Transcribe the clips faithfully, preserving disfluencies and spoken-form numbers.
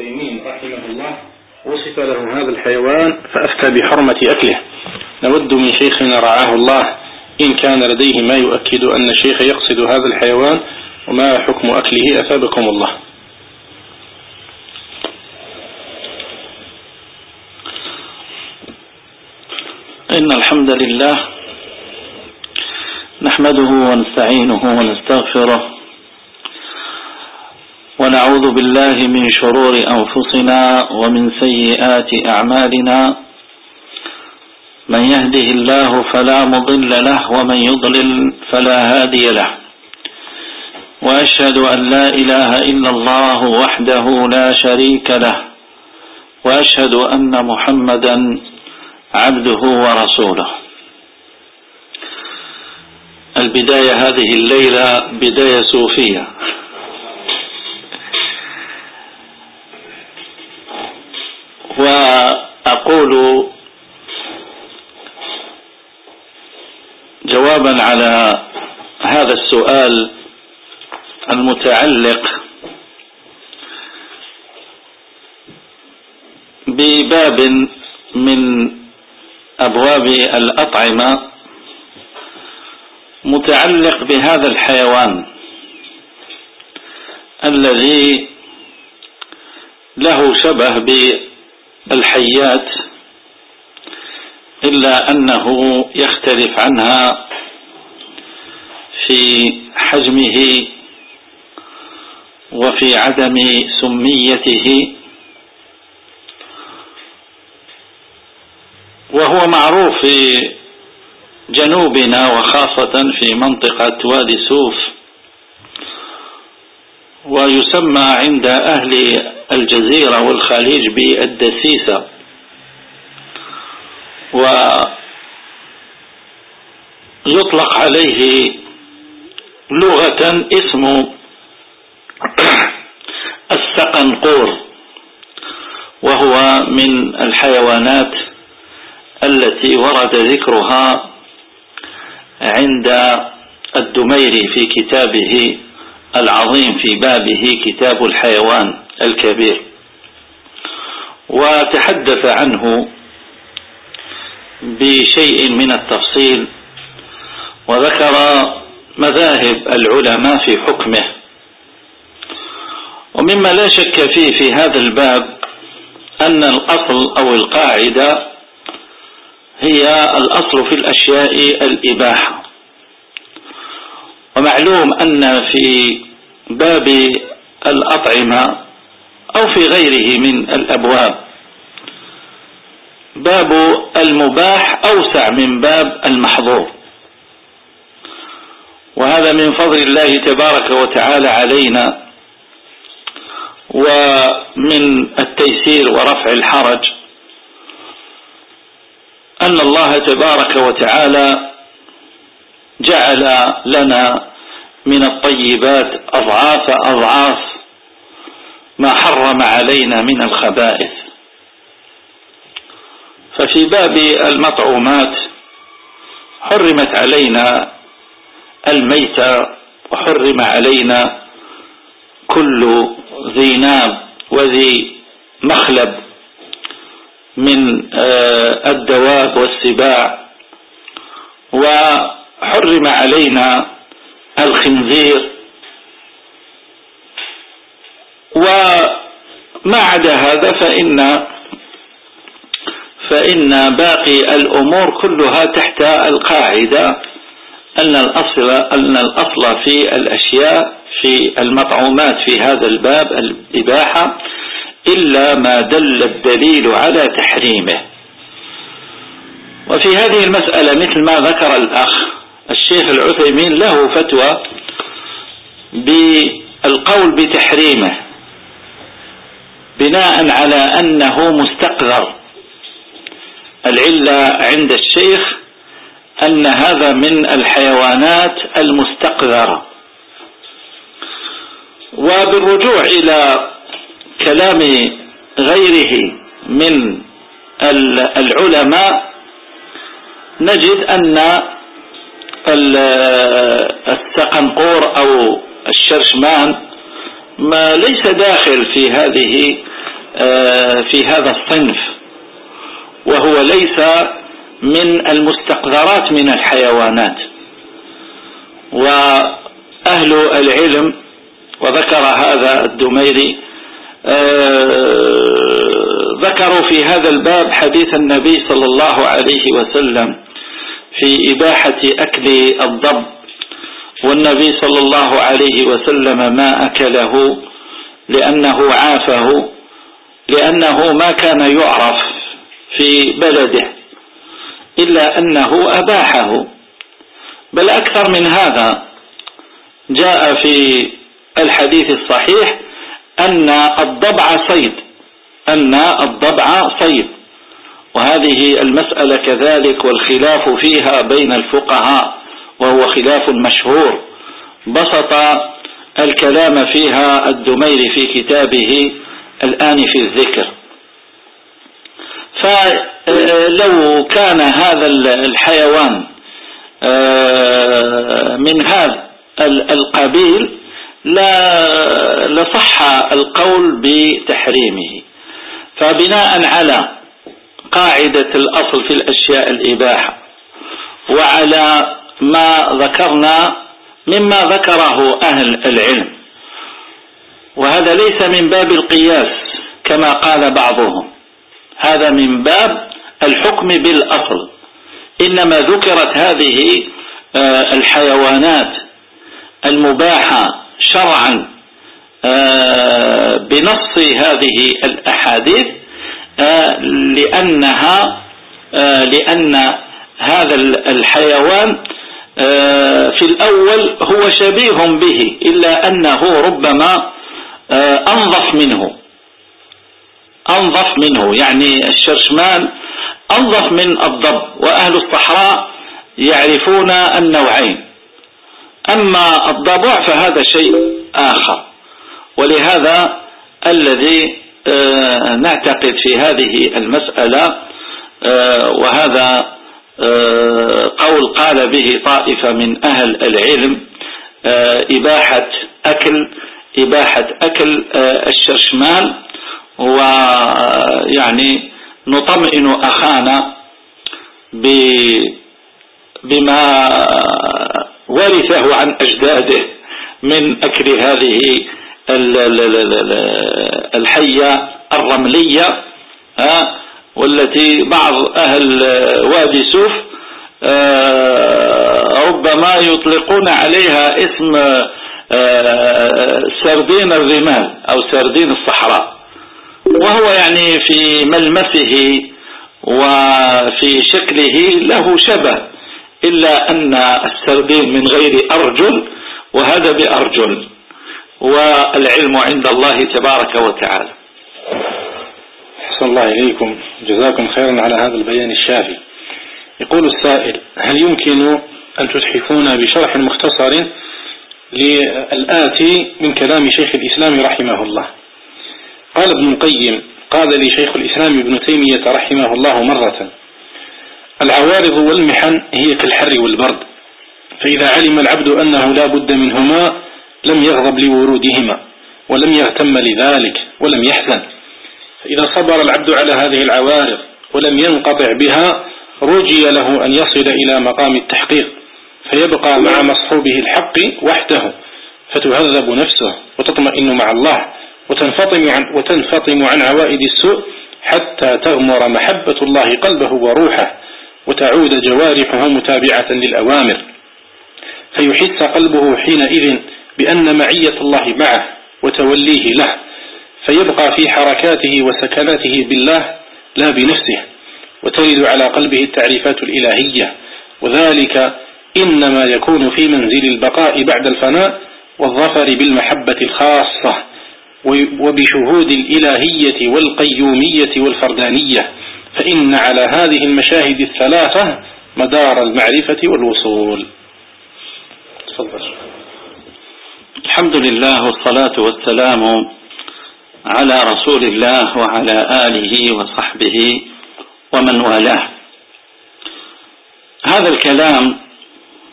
عثيمين رحمه الله وصف له هذا الحيوان فأفتى بحرمة أكله. نود من شيخنا رعاه الله إن كان لديه ما يؤكد أن الشيخ يقصد هذا الحيوان وما حكم أكله أثابكم الله. إن الحمد لله نحمده ونستعينه ونستغفره ونعوذ بالله من شرور أنفسنا ومن سيئات أعمالنا، من يهده الله فلا مضل له ومن يضلل فلا هادي له، وأشهد أن لا إله إلا الله وحده لا شريك له، وأشهد أن محمدا عبده ورسوله. البداية هذه الليلة بداية صوفية، وأقول جوابا على هذا السؤال المتعلق بباب من أبواب الأطعمة متعلق بهذا الحيوان الذي له شبه بالحيات إلا أنه يختلف عنها في حجمه وفي عدم سميته، وهو معروف في جنوبنا وخاصة في منطقة وادي سوف، ويسمى عند أهل الجزيرة والخليج بالدسيسة، ويطلق عليه لغة اسم السقنقور، وهو من الحيوانات التي ورد ذكرها عند الدميري في كتابه العظيم في بابه كتاب الحيوان الكبير، وتحدث عنه بشيء من التفصيل وذكر مذاهب العلماء في حكمه. ومما لا شك فيه في هذا الباب أن الأصل أو القاعدة هي الأصل في الأشياء الإباحة، ومعلوم أن في باب الأطعمة أو في غيره من الأبواب باب المباح أوسع من باب المحظور، وهذا من فضل الله تبارك وتعالى علينا ومن التيسير ورفع الحرج أن الله تبارك وتعالى جعل لنا من الطيبات أضعاف أضعاف ما حرم علينا من الخبائث. ففي باب المطعومات حرمت علينا الميتة، وحرم علينا كل ذي ناب وذي مخلب من الدواب والسباع، وحرم علينا الخنزير، وما عدا هذا فإن فإن باقي الأمور كلها تحت القاعدة أن الأصل أن الأصل في الأشياء في المطعومات في هذا الباب الإباحة إلا ما دل الدليل على تحريمه. وفي هذه المسألة مثل ما ذكر الأخ الشيخ العثيمين له فتوى بالقول بتحريمه بناء على أنه مستقذر. العلة عند الشيخ أن هذا من الحيوانات المستقذرة. وبالرجوع إلى كلام غيره من العلماء نجد أن السقنقور أو الشرشمان ما ليس داخل في هذه في هذا الصنف، وهو ليس من المستقذرات من الحيوانات. وأهل العلم، وذكر هذا الدميري، ذكروا في هذا الباب حديث النبي صلى الله عليه وسلم في إباحة أكل الضب، والنبي صلى الله عليه وسلم ما أكله لأنه عافه، لأنه ما كان يعرف في بلده، إلا أنه أباحه. بل أكثر من هذا، جاء في الحديث الصحيح أن الضبع صيد، أن الضبع صيد، وهذه المسألة كذلك والخلاف فيها بين الفقهاء، وهو خلاف مشهور، بسط الكلام فيها الدميري في كتابه الآن في الذكر. فلو كان هذا الحيوان من هذا القبيل لا لصح القول بتحريمه. فبناء على قاعدة الأصل في الأشياء الإباحة، وعلى ما ذكرنا مما ذكره أهل العلم، وهذا ليس من باب القياس كما قال بعضهم، هذا من باب الحكم بالأصل. إنما ذكرت هذه الحيوانات المباحة شرعا بنص هذه الأحاديث لأنها لأن هذا الحيوان في الأول هو شبيه به، إلا أنه ربما أنظف منه أنظف منه يعني الشرشمان أنظف من الضب، وأهل الصحراء يعرفون النوعين، أما الضبع فهذا شيء آخر. ولهذا الذي نعتقد في هذه المسألة، وهذا قول قال به طائفة من أهل العلم، إباحة أكل إباحة أكل الشرشمان، ويعني نطمئن أخانا بما ورثه عن أجداده من أكل هذه الحية الرملية، والتي بعض أهل وادي سوف ربما يطلقون عليها اسم سردين الرمال أو سردين الصحراء، وهو يعني في ملمسه وفي شكله له شبه، إلا أن السردين من غير أرجل وهذا بأرجل، والعلم عند الله تبارك وتعالى. أحسن الله إليكم، جزاكم خيرا على هذا البيان الشافي. يقول السائل: هل يمكن أن تتحفونا بشرح مختصر للآتي من كلام شيخ الإسلام رحمه الله؟ قال ابن القيم: قال لي شيخ الإسلام ابن تيمية رحمه الله مرة: العوارض والمحن هي كالحر والبرد، فإذا علم العبد أنه لا بد منهما لم يغضب لورودهما ولم يهتم لذلك ولم يحزن، فإذا صبر العبد على هذه العوارض ولم ينقطع بها رجي له أن يصل إلى مقام التحقيق فيبقى مع مصحوبه الحق وحده، فتهذب نفسه وتطمئن مع الله وتنفطم عن, وتنفطم عن عوائد السوء حتى تغمر محبة الله قلبه وروحه، وتعود جوارحه متابعة للأوامر، فيحس قلبه حينئذ بأن معية الله معه وتوليه له، فيبقى في حركاته وسكناته بالله لا بنفسه، وترد على قلبه التعريفات الإلهية، وذلك إنما يكون في منزل البقاء بعد الفناء والظفر بالمحبة الخاصة وبشهود الإلهية والقيومية والفردانية، فإن على هذه المشاهد الثلاثة مدار المعرفة والوصول. تفضل. الحمد لله والصلاة والسلام على رسول الله وعلى آله وصحبه ومن والاه. هذا الكلام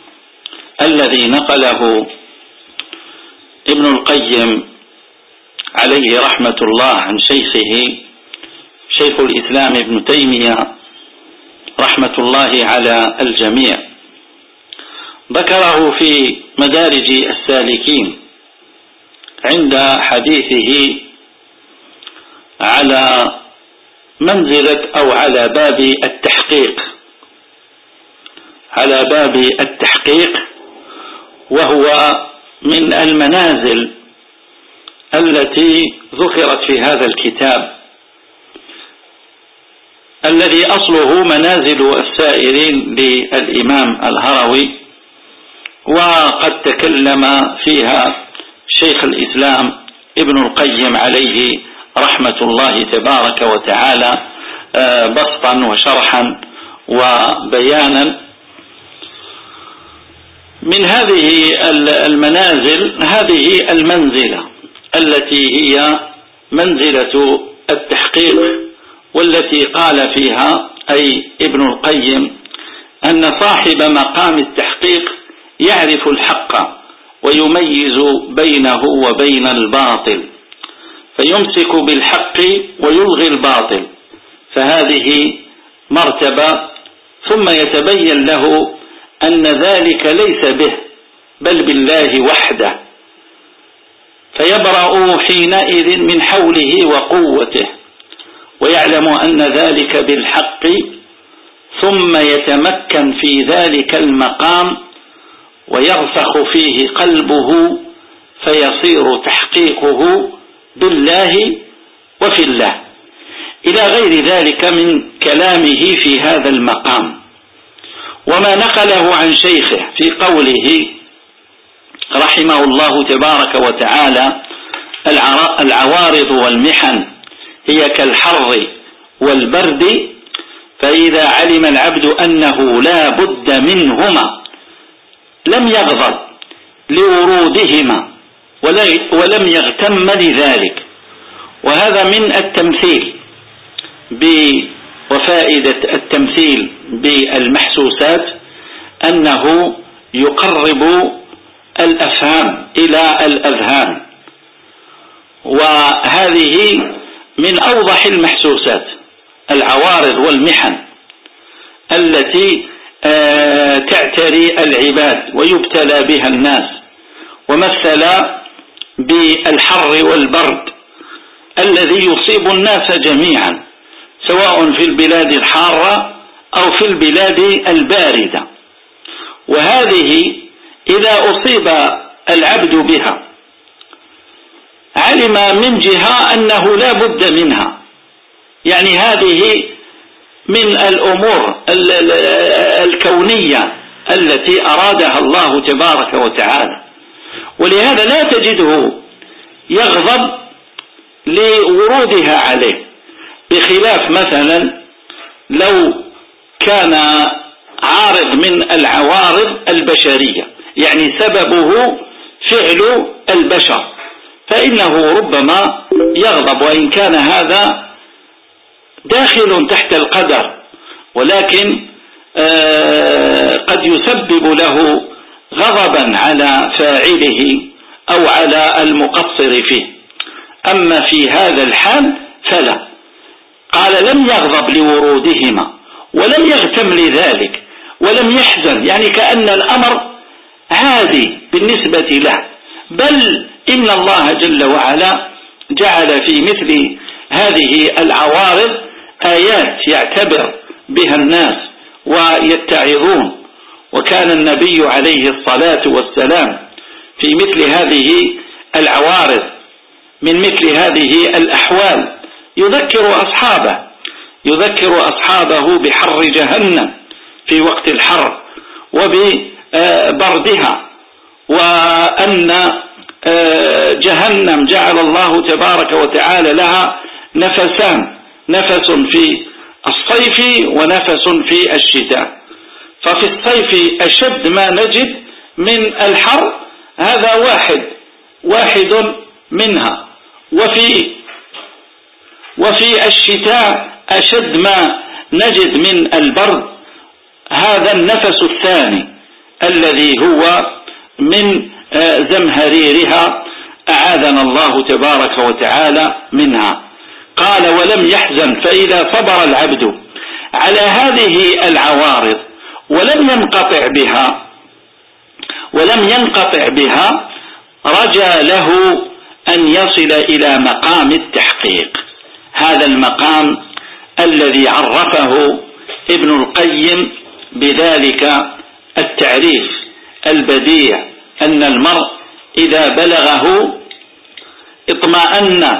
الذي نقله ابن القيم عليه رحمة الله عن شيخه شيخ الإسلام ابن تيمية رحمة الله على الجميع، ذكره في مدارج السالكين عند حديثه على منزلة أو على باب التحقيق على باب التحقيق وهو من المنازل التي ذكرت في هذا الكتاب الذي أصله منازل السائرين للإمام الهروي، وقد تكلم فيها شيخ الإسلام ابن القيم عليه رحمة الله تبارك وتعالى بسطا وشرحا وبيانا. من هذه المنازل هذه المنزلة التي هي منزلة التحقيق، والتي قال فيها أي ابن القيم أن صاحب مقام التحقيق يعرف الحق ويميز بينه وبين الباطل، فيمسك بالحق ويلغي الباطل، فهذه مرتبة. ثم يتبين له أن ذلك ليس به بل بالله وحده، فيبرأ حينئذ من حوله وقوته ويعلم أن ذلك بالحق، ثم يتمكن في ذلك المقام ويرسخ فيه قلبه فيصير تحقيقه بالله وفي الله، إلى غير ذلك من كلامه في هذا المقام. وما نقله عن شيخه في قوله رحمه الله تبارك وتعالى العوارض والمحن هي كالحر والبرد، فإذا علم العبد أنه لا بد منهما لم يغضب لورودهما ولم يغتم لذلك. وهذا من التمثيل وفائدة التمثيل بالمحسوسات أنه يقرب الأفهام إلى الأذهان، وهذه من أوضح المحسوسات العوارض والمحن التي تعتري العباد ويبتلى بها الناس. ومثل بالحر والبرد الذي يصيب الناس جميعا سواء في البلاد الحارة أو في البلاد الباردة، وهذه إذا أصيب العبد بها علم من جهة أنه لا بد منها، يعني هذه من الأمور الكونية التي أرادها الله تبارك وتعالى، ولهذا لا تجده يغضب لورودها عليه، بخلاف مثلا لو كان عارض من العوارض البشرية يعني سببه فعل البشر فإنه ربما يغضب، وإن كان هذا داخل تحت القدر، ولكن قد يسبب له غضبا على فاعله أو على المقصر فيه. أما في هذا الحال فلا، قال لم يغضب لورودهما ولم يغتم لذلك ولم يحزن، يعني كأن الأمر عادي بالنسبة له، بل إن الله جل وعلا جعل في مثل هذه العوارض آيات يعتبر بها الناس ويتعظون. وكان النبي عليه الصلاة والسلام في مثل هذه العوارض من مثل هذه الأحوال يذكر أصحابه يذكر أصحابه بحر جهنم في وقت الحر وببردها، وأن جهنم جعل الله تبارك وتعالى لها نفسان، نفس في الصيف ونفس في الشتاء، ففي الصيف أشد ما نجد من الحر، هذا واحد واحد منها، وفي وفي الشتاء أشد ما نجد من البرد، هذا النفس الثاني الذي هو من زمهريرها أعاذنا الله تبارك وتعالى منها. قال ولم يحزن، فإذا صبر العبد على هذه العوارض ولم ينقطع بها ولم ينقطع بها رجى له أن يصل إلى مقام التحقيق. هذا المقام الذي عرفه ابن القيم بذلك التعريف البديع، أن المرء إذا بلغه اطمأن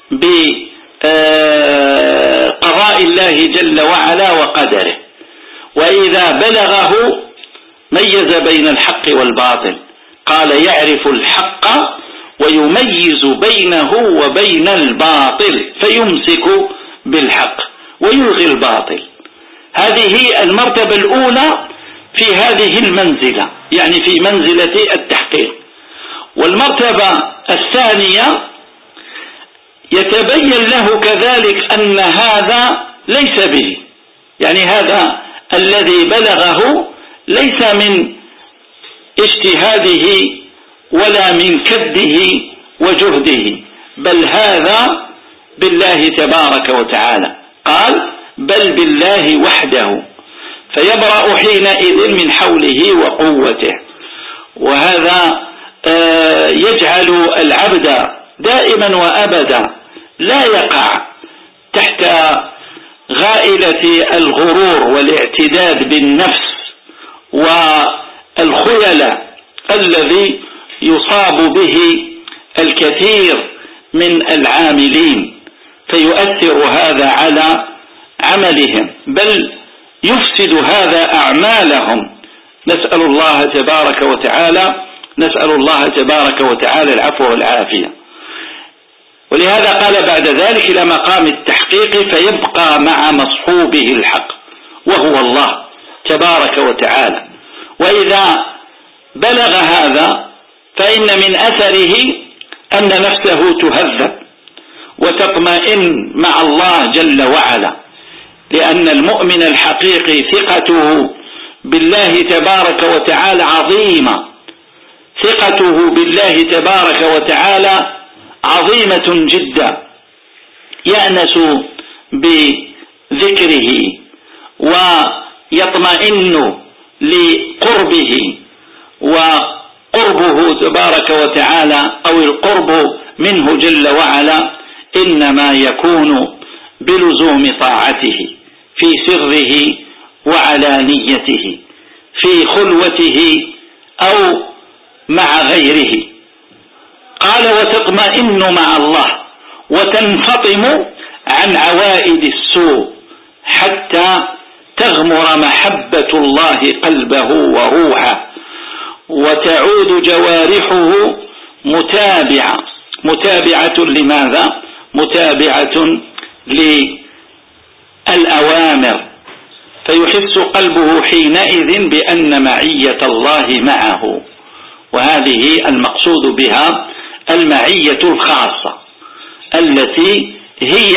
بقضاء الله جل وعلا وقدره، وإذا بلغه ميز بين الحق والباطل. قال يعرف الحق ويميز بينه وبين الباطل فيمسك بالحق ويلغي الباطل. هذه المرتبة الأولى في هذه المنزلة، يعني في منزلة التحقيق. والمرتبة الثانية يتبين له كذلك أن هذا ليس به، يعني هذا الذي بلغه ليس من اجتهاده ولا من كده وجهده، بل هذا بالله تبارك وتعالى. قال بل بالله وحده، فيبرأ حينئذ من حوله وقوته. وهذا يجعل العبد دائما وأبدا لا يقع تحت غائلة الغرور والاعتداد بالنفس والخيلة الذي يصاب به الكثير من العاملين، فيؤثر هذا على عملهم بل يفسد هذا أعمالهم. نسأل الله تبارك وتعالى نسأل الله تبارك وتعالى العفو والعافية. ولهذا قال بعد ذلك إلى مقام التحقيق فيبقى مع مصحوبه الحق وهو الله تبارك وتعالى. وإذا بلغ هذا فإن من أثره أن نفسه تهذب وتطمئن مع الله جل وعلا، لأن المؤمن الحقيقي ثقته بالله تبارك وتعالى عظيمة، ثقته بالله تبارك وتعالى عظيمة جدا، يأنس بذكره ويطمئن لقربه، وقربه تبارك وتعالى أو القرب منه جل وعلا إنما يكون بلزوم طاعته في سره وعلانيته، في خلوته أو مع غيره. قال وتطمئن مع الله وتنفطم عن عوائد السوء حتى تغمر محبة الله قلبه وروحه، وتعود جوارحه متابعة متابعة لماذا؟ متابعة للأوامر، فيحس قلبه حينئذ بأن معية الله معه. وهذه المقصود بها المعية الخاصة التي هي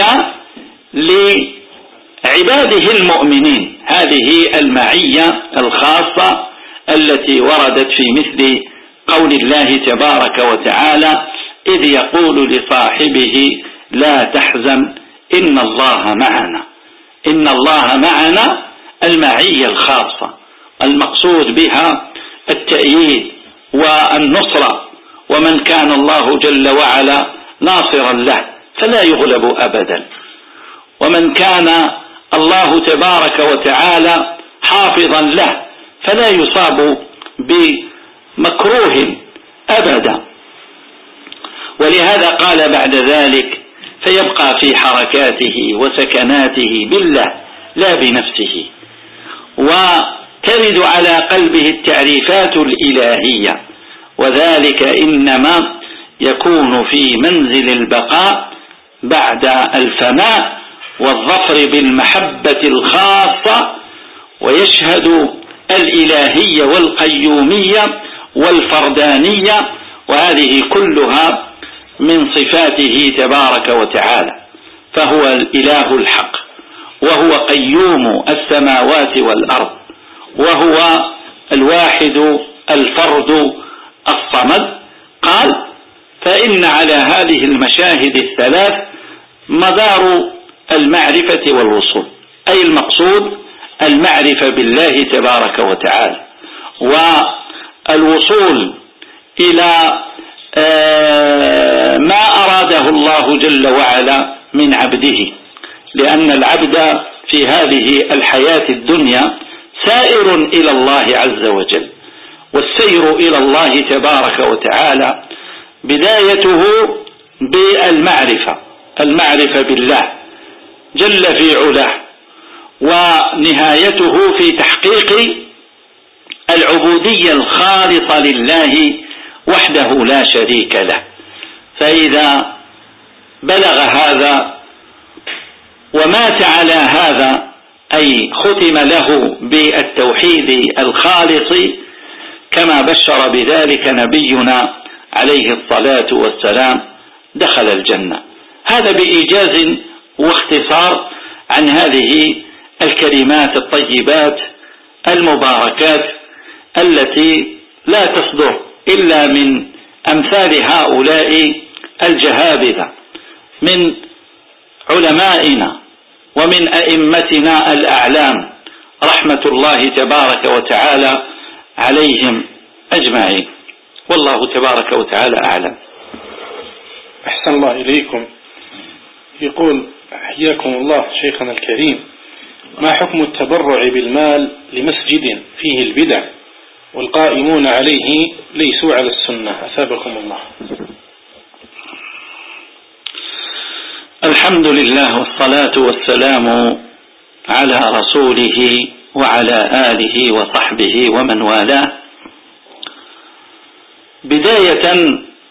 لعباده المؤمنين، هذه المعية الخاصة التي وردت في مثل قول الله تبارك وتعالى إذ يقول لصاحبه لا تحزن إن الله معنا. إن الله معنا المعية الخاصة المقصود بها التأييد والنصرة، ومن كان الله جل وعلا ناصرا له فلا يغلب أبدا، ومن كان الله تبارك وتعالى حافظا له فلا يصاب بمكروه أبدا. ولهذا قال بعد ذلك فيبقى في حركاته وسكناته بالله لا بنفسه، وترد على قلبه التعريفات الإلهية، وذلك إنما يكون في منزل البقاء بعد الفناء والظفر بالمحبة الخاصة، ويشهد الإلهية والقيومية والفردانية، وهذه كلها من صفاته تبارك وتعالى. فهو الإله الحق، وهو قيوم السماوات والأرض، وهو الواحد الفرد الصمد. قال فإن على هذه المشاهد الثلاث مدار المعرفة والوصول، أي المقصود المعرفة بالله تبارك وتعالى والوصول إلى ما أراده الله جل وعلا من عبده، لأن العبد في هذه الحياة الدنيا سائر إلى الله عز وجل، والسير إلى الله تبارك وتعالى بدايته بالمعرفة، المعرفة بالله جل في علاه، ونهايته في تحقيق العبودية الخالصة لله وحده لا شريك له. فإذا بلغ هذا ومات على هذا، أي ختم له بالتوحيد الخالص كما بشر بذلك نبينا عليه الصلاة والسلام، دخل الجنة. هذا بإيجاز واختصار عن هذه الكلمات الطيبات المباركات التي لا تصدر إلا من أمثال هؤلاء الجهابذة من علمائنا ومن أئمتنا الأعلام رحمة الله تبارك وتعالى عليهم أجمعين، والله تبارك وتعالى أعلم. أحسن الله إليكم. يقول حياكم الله شيخنا الكريم، ما حكم التبرع بالمال لمسجد فيه البدع والقائمون عليه ليسوا على السنة؟ أثابكم الله. الحمد لله والصلاة والسلام على رسوله وعلى آله وصحبه ومن والاه. بداية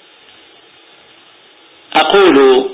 أقول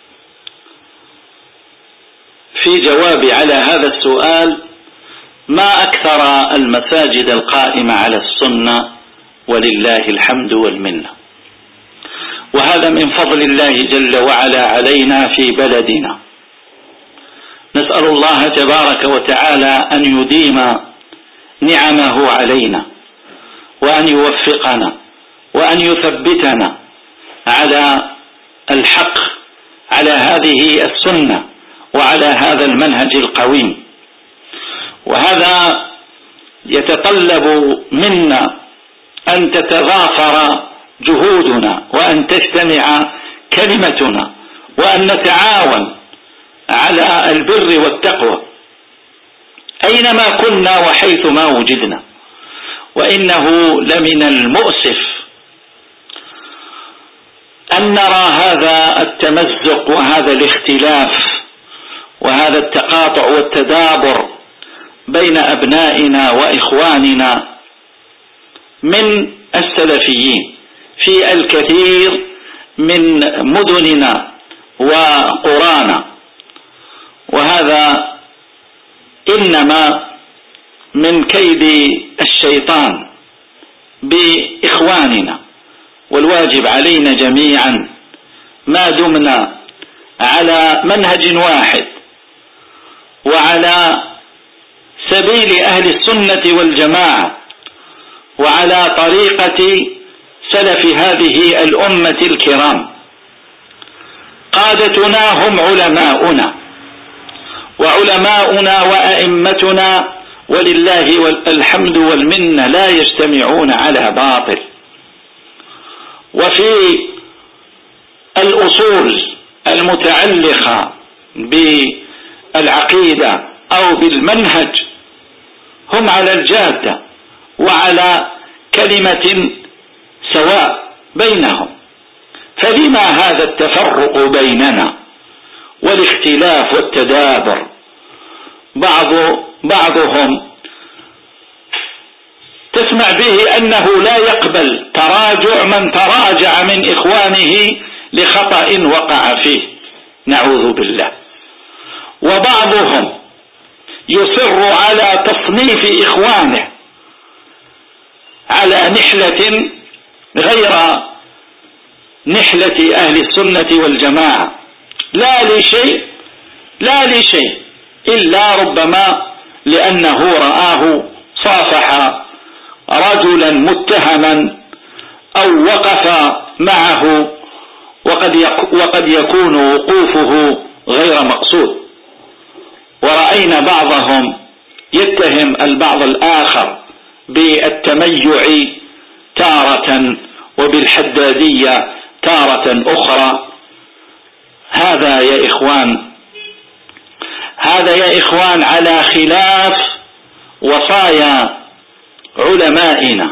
في جواب على هذا السؤال: ما أكثر المساجد القائمة على السنة ولله الحمد والمنة، وهذا من فضل الله جل وعلا علينا في بلدنا. نسأل الله تبارك وتعالى أن يديم نعمه علينا وأن يوفقنا وأن يثبتنا على الحق، على هذه السنة وعلى هذا المنهج القويم. وهذا يتطلب منا أن تتضافر جهودنا وأن تجتمع كلمتنا وأن نتعاون على البر والتقوى أينما كنا وحيثما وجدنا. وإنه لمن المؤسف أن نرى هذا التمزق وهذا الاختلاف وهذا التقاطع والتدابر بين أبنائنا وإخواننا من السلفيين في الكثير من مدننا وقرانا، وهذا إنما من كيد الشيطان بإخواننا. والواجب علينا جميعا ما دمنا على منهج واحد وعلى سبيل أهل السنة والجماعة وعلى طريقة سلف هذه الأمة الكرام. قادتنا هم علماؤنا، وعلماؤنا وأئمتنا ولله الحمد والمنة لا يجتمعون على باطل. وفي الأصول المتعلقة بالعقيدة أو بالمنهج هم على الجادة وعلى كلمة سواء بينهم، فلما هذا التفرق بيننا والاختلاف والتدابر؟ بعض بعضهم تسمع به أنه لا يقبل تراجع من تراجع من إخوانه لخطأ وقع فيه، نعوذ بالله. وبعضهم يصر على تصنيف إخوانه على نحلة غير نحلة أهل السنة والجماعة، لا لشيء لا لشيء إلا ربما لأنه رآه صافح رجلا متهما أو وقف معه وقد وقد يكون وقوفه غير مقصود. ورأينا بعضهم يتهم البعض الآخر بالتميع تارة وبالحدادية تارة أخرى. هذا يا إخوان هذا يا إخوان على خلاف وصايا علمائنا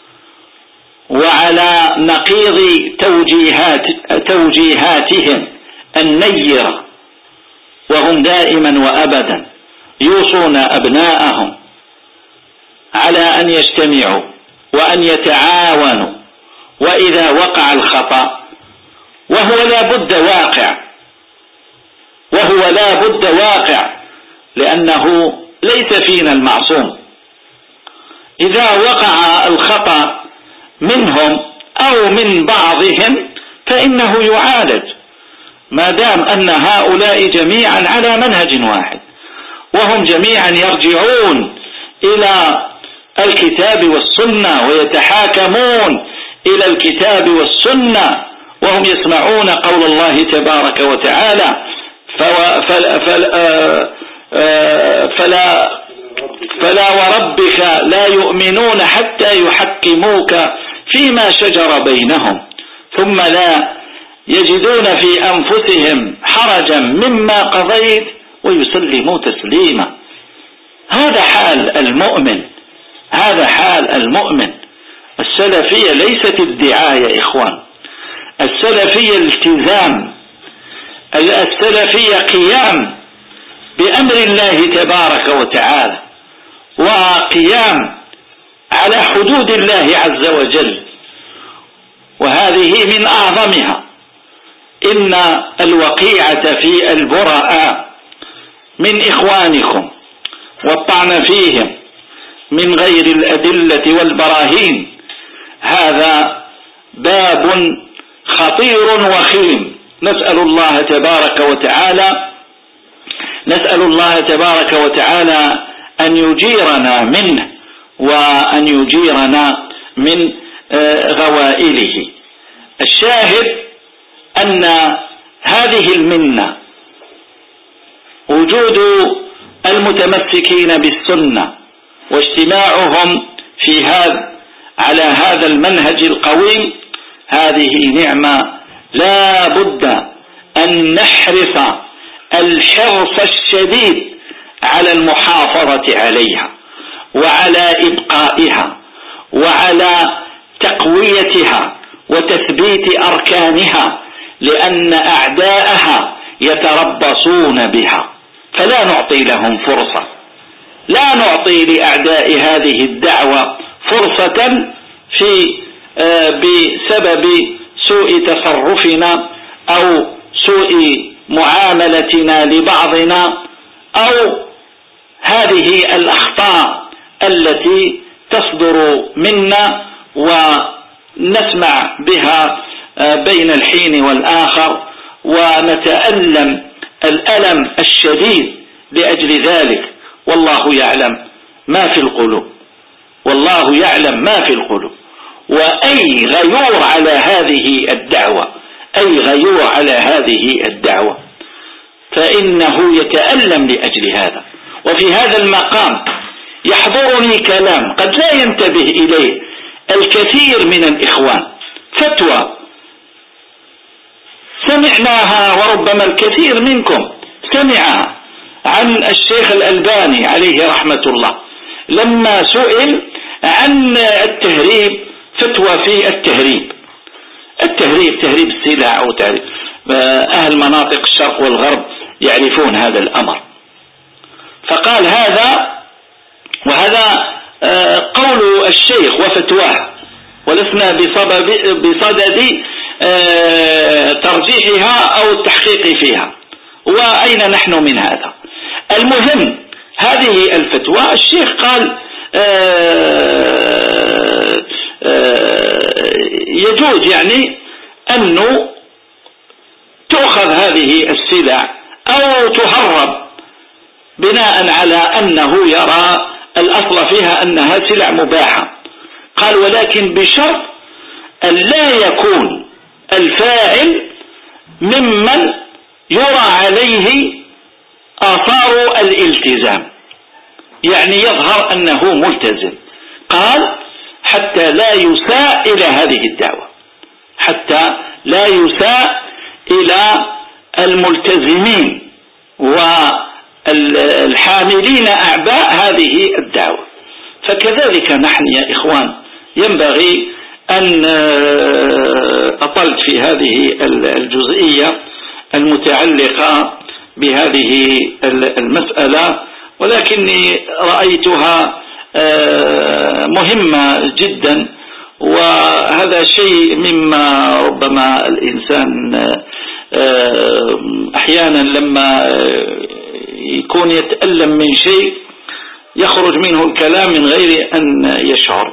وعلى نقيض توجيهات توجيهاتهم النيرة، وهم دائما وأبدا يوصون أبناءهم على أن يجتمعوا وأن يتعاونوا، وإذا وقع الخطأ وهو لا بد واقع وهو لا بد واقع لأنه ليس فينا المعصوم، إذا وقع الخطأ منهم أو من بعضهم فإنه يعالج، ما دام أن هؤلاء جميعا على منهج واحد وهم جميعا يرجعون إلى الكتاب والسنة ويتحاكمون إلى الكتاب والسنة وهم يسمعون قول الله تبارك وتعالى فلا, فلا, فلا, فلا وربك لا يؤمنون حتى يحكموك فيما شجر بينهم ثم لا يجدون في أنفسهم حرجا مما قضيت ويسلموا تسليما. هذا حال المؤمن هذا حال المؤمن. السلفية ليست ادعاء يا إخوان، السلفية التزام، السلفية قيام بأمر الله تبارك وتعالى وقيام على حدود الله عز وجل، وهذه من أعظمها. إن الوقيعة في البراء من إخوانكم والطعن فيهم من غير الأدلة والبراهين هذا باب خطير وخيم. نسأل الله تبارك وتعالى نسأل الله تبارك وتعالى أن يجيرنا منه وأن يجيرنا من غوائله. الشاهد أن هذه المنة وجود المتمسكين بالسنة واجتماعهم في هذا على هذا المنهج القويم، هذه نعمة لا بد أن نحرص الحرص الشديد على المحافظة عليها وعلى إبقائها وعلى تقويتها وتثبيت أركانها، لأن أعداءها يتربصون بها، فلا نعطي لهم فرصة، لا نعطي لأعداء هذه الدعوة فرصة في بسبب سوء تصرفنا أو سوء معاملتنا لبعضنا أو هذه الأخطاء التي تصدر منا ونسمع بها بين الحين والآخر ونتألم الألم الشديد لأجل ذلك. والله يعلم ما في القلوب والله يعلم ما في القلوب. وأي غيور على هذه الدعوة أي غيور على هذه الدعوة فإنه يتألم لأجل هذا. وفي هذا المقام يحضرني كلام قد لا ينتبه إليه الكثير من الإخوان، فتوى سمعناها وربما الكثير منكم سمعها عن الشيخ الألباني عليه رحمة الله لما سئل عن التهريب، فتوى في التهريب التهريب تهريب السلع أو تهريب، أهل مناطق الشرق والغرب يعرفون هذا الأمر. فقال هذا وهذا قول الشيخ وفتواه ولسنا بصدد ترجيحها أو التحقيق فيها، وأين نحن من هذا؟ المهم هذه الفتوى الشيخ قال يجوز يعني أنه تؤخذ هذه السلع أو تهرب بناء على أنه يرى الأصل فيها أنها سلع مباحة. قال ولكن بشرط أن لا يكون الفاعل ممن يرى عليه آثار الالتزام، يعني يظهر أنه ملتزم. قال حتى لا يساء إلى هذه الدعوة، حتى لا يساء إلى الملتزمين والحاملين أعباء هذه الدعوة. فكذلك نحن يا إخوان ينبغي أن أطلت في هذه الجزئية المتعلقة بهذه المسألة، ولكني رأيتها مهمة جدا، وهذا شيء مما ربما الإنسان أحيانا لما يكون يتألم من شيء يخرج منه الكلام من غير أن يشعر.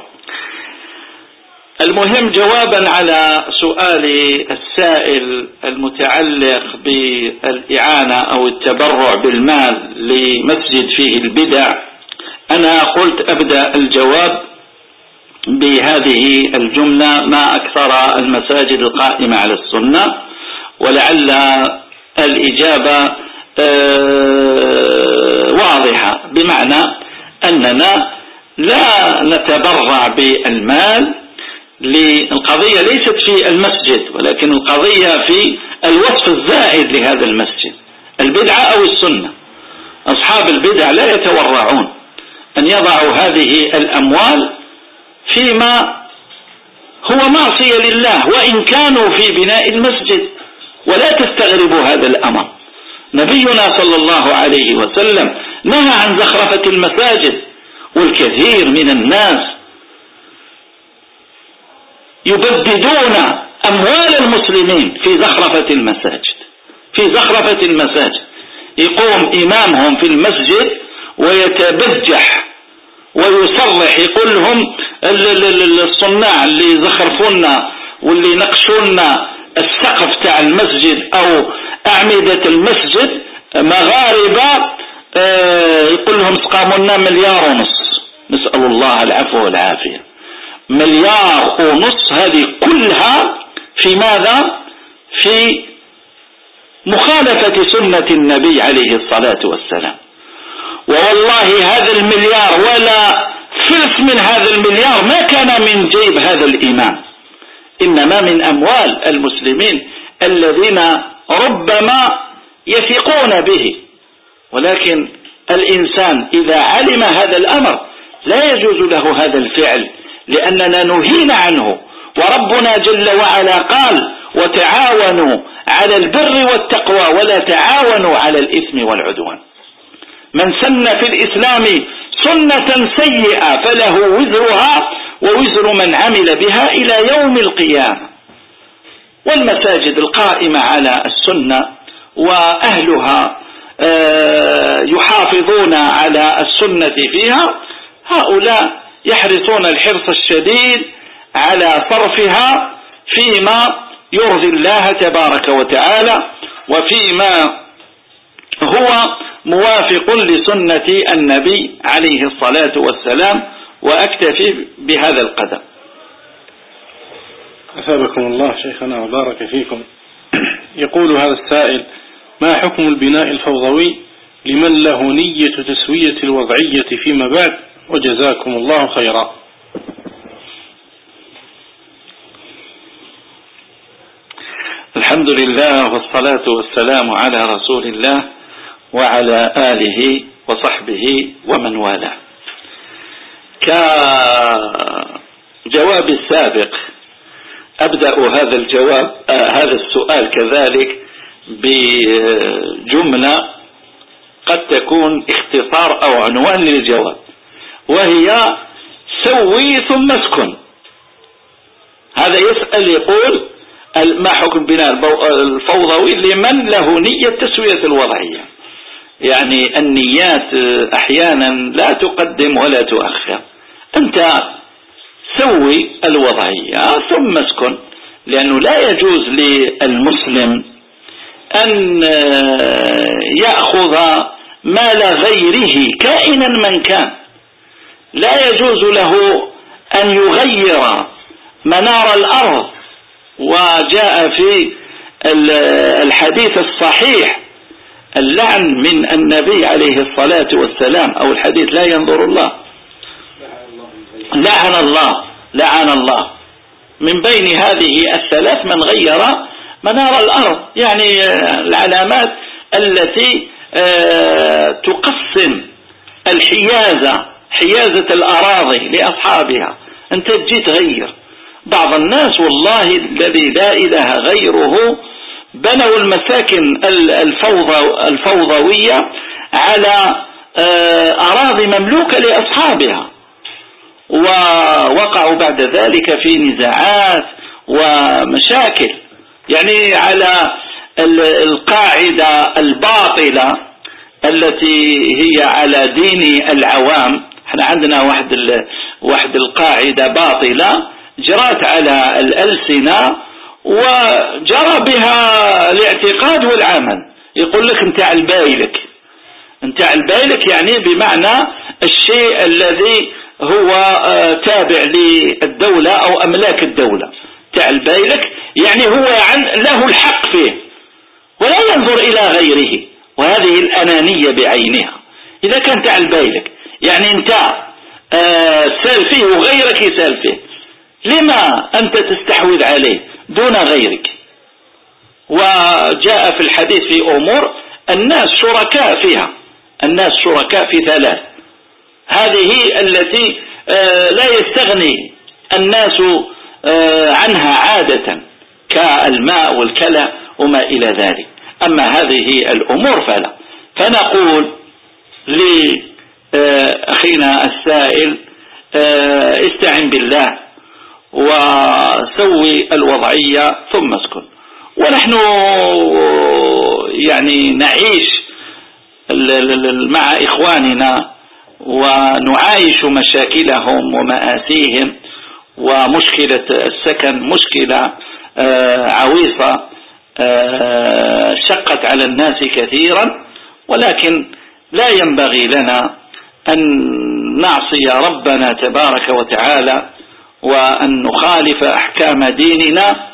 المهم جوابا على سؤال السائل المتعلق بالإعانة أو التبرع بالمال لمسجد فيه البدع، أنا قلت أبدأ الجواب بهذه الجملة: ما أكثر المساجد القائمة على السنة. ولعل الإجابة واضحة، بمعنى أننا لا نتبرع بالمال. القضية ليست في المسجد، ولكن القضية في الوصف الزائد لهذا المسجد، البدعة أو السنة. أصحاب البدع لا يتورعون أن يضعوا هذه الأموال فيما هو معصية لله، وإن كانوا في بناء المسجد. ولا تستغربوا هذا الأمر، نبينا صلى الله عليه وسلم نهى عن زخرفة المساجد، والكثير من الناس يبددون أموال المسلمين في زخرفة المساجد في زخرفة المساجد يقوم إمامهم في المسجد ويتبجح ويصرح، يقول لهم الصناع اللي زخرفونا واللي نقشونا السقف تاع المسجد أو أعمدة المسجد مغاربة، يقول لهم سقامونا مليار ونص، نسأل الله العفو والعافية. مليار ونص هذه كلها في ماذا؟ في مخالفة سنة النبي عليه الصلاة والسلام. ووالله هذا المليار ولا ثلث من هذا المليار ما كان من جيب هذا الإمام، إنما من أموال المسلمين الذين ربما يثقون به. ولكن الإنسان إذا علم هذا الأمر لا يجوز له هذا الفعل، لأننا نهينا عنه. وربنا جل وعلا قال: وتعاونوا على البر والتقوى ولا تعاونوا على الإثم والعدوان. من سن في الإسلام سنة سيئة فله وزرها ووزر من عمل بها إلى يوم القيامة. والمساجد القائمة على السنة وأهلها يحافظون على السنة فيها، هؤلاء يحرصون الحرص الشديد على صرفها فيما يرضي الله تبارك وتعالى، وفيما هو موافق لسنة النبي عليه الصلاة والسلام. وأكتفي بهذا القدر. أثابكم الله شيخنا وبارك فيكم. يقول هذا السائل: ما حكم البناء الفوضوي لمن له نية تسوية الوضعية فيما بعد؟ وجزاكم الله خيرا. الحمد لله والصلاة والسلام على رسول الله وعلى آله وصحبه ومن والاه. كجواب السابق أبدأ هذا الجواب آه هذا السؤال كذلك بجملة قد تكون اختصار أو عنوان للجواب، وهي: سوي ثم اسكن. هذا يسأل يقول: ما حكم بناء الفوضوي لمن له نية تسوية الوضعية؟ يعني النيات أحيانا لا تقدم ولا تؤخر. أنت سوي الوضعية ثم اسكن، لأنه لا يجوز للمسلم أن يأخذ مال غيره كائنا من كان. لا يجوز له أن يغير منار الأرض. وجاء في الحديث الصحيح اللعن من النبي عليه الصلاة والسلام، أو الحديث لا ينظر الله، لعن الله لعن الله. من بين هذه الثلاث من غير منار الأرض، يعني العلامات التي تقسم الحيازة، حيازة الأراضي لأصحابها. أنت تجي تغير. بعض الناس والله الذي لا إله غيره بنوا المساكن الفوضى الفوضوية على أراضي مملوكة لأصحابها، ووقعوا بعد ذلك في نزاعات ومشاكل، يعني على القاعدة الباطلة التي هي على دين العوام. احنا عندنا واحد واحد القاعدة باطلة جرت على الألسنة وجرى بها الاعتقاد والعمل. يقول لك انت على البايلك، انت على البايلك، يعني بمعنى الشيء الذي هو تابع للدولة أو أملاك الدولة. تعال بايلك يعني هو له الحق فيه ولا ينظر إلى غيره، وهذه الأنانية بعينها. إذا كان تعال بايلك يعني أنت سال فيه وغيرك يسال فيه، لما أنت تستحوذ عليه دون غيرك؟ وجاء في الحديث في أمور الناس شركاء فيها، الناس شركاء في ثلاث، هذه التي لا يستغني الناس عنها عادة كالماء والكلى وما إلى ذلك. أما هذه الأمور فلا. فنقول لأخينا السائل استعن بالله وسوي الوضعية ثم اسكن. ونحن يعني نعيش مع إخواننا ونعايش مشاكلهم ومآسيهم، ومشكلة السكن مشكلة عويصة شقت على الناس كثيرا، ولكن لا ينبغي لنا أن نعصي ربنا تبارك وتعالى وأن نخالف أحكام ديننا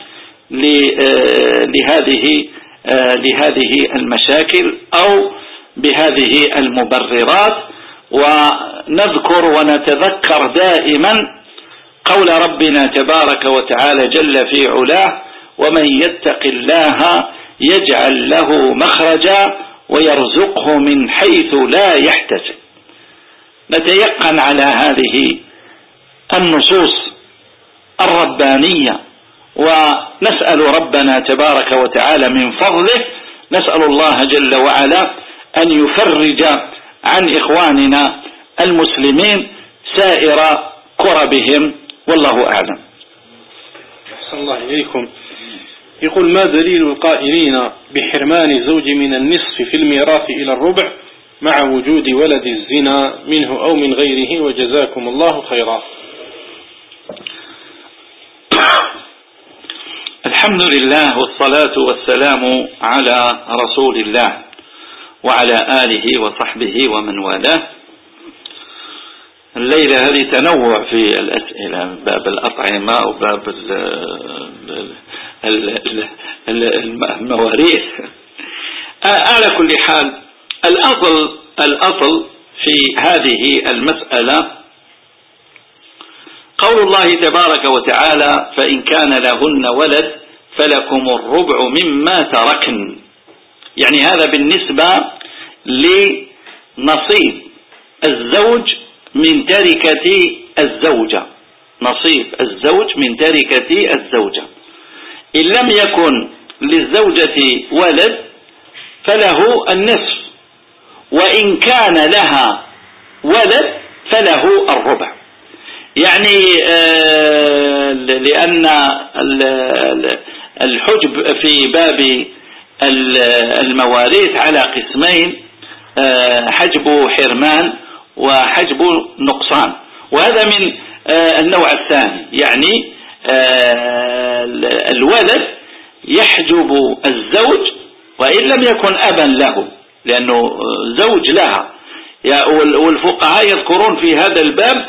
لهذه لهذه المشاكل أو بهذه المبررات. ونذكر ونتذكر دائما قول ربنا تبارك وتعالى جل في علاه: ومن يتق الله يجعل له مخرجا ويرزقه من حيث لا يحتسب. نتيقن على هذه النصوص الربانية ونسأل ربنا تبارك وتعالى من فضله، نسأل الله جل وعلا أن يفرج عن إخواننا المسلمين سائر كربهم، والله أعلم. أحسن الله إليكم. يقول: ما دليل القائلين بحرمان زوج من النصف في الميراث إلى الربع مع وجود ولد الزنا منه أو من غيره، وجزاكم الله خيرا. الحمد لله والصلاة والسلام على رسول الله وعلى آله وصحبه ومن والاه. الليلة هذه تنوع في الأسئلة، باب الأطعمة وباب المواريث. على كل حال، الأصل الأصل في هذه المسألة قول الله تبارك وتعالى: فإن كان لهن ولد فلكم الربع مما تركن. يعني هذا بالنسبة لنصيب الزوج من تركة الزوجة، نصيب الزوج من تركة الزوجة. إن لم يكن للزوجة ولد فله النصف، وإن كان لها ولد فله الربع. يعني لأن الحجب في باب المواريث على قسمين: حجب حرمان وحجب نقصان، وهذا من النوع الثاني. يعني الولد يحجب الزوج وإن لم يكن أبا له، لأنه زوج لها. والفقهاء يذكرون في هذا الباب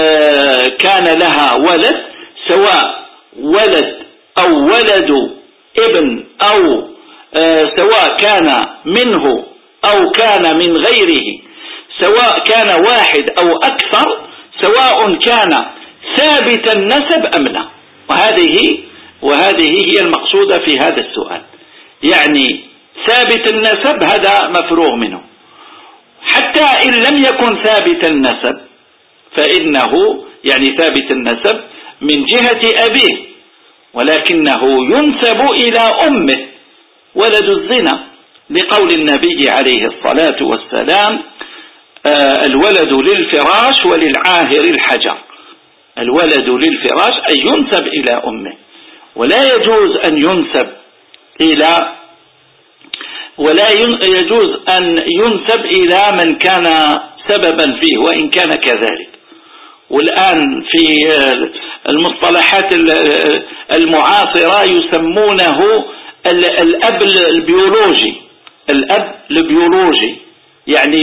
كان لها ولد، سواء ولد أو ولد ابن أو سواء كان منه أو كان من غيره، سواء كان واحد أو أكثر، سواء كان ثابت النسب أم لا. وهذه وهذه هي المقصودة في هذا السؤال. يعني ثابت النسب هذا مفروغ منه، حتى إن لم يكن ثابت النسب فإنه يعني ثابت النسب من جهة أبيه، ولكنه ينسب إلى أمه ولد الزنا، لقول النبي عليه الصلاة والسلام آه الولد للفراش وللعاهر الحجر. الولد للفراش أي ينسب إلى أمه، ولا يجوز أن ينسب إلى ولا يجوز أن ينسب إلى من كان سببا فيه وإن كان كذلك. والآن في المصطلحات المعاصرة يسمونه الأب البيولوجي، الأب البيولوجي يعني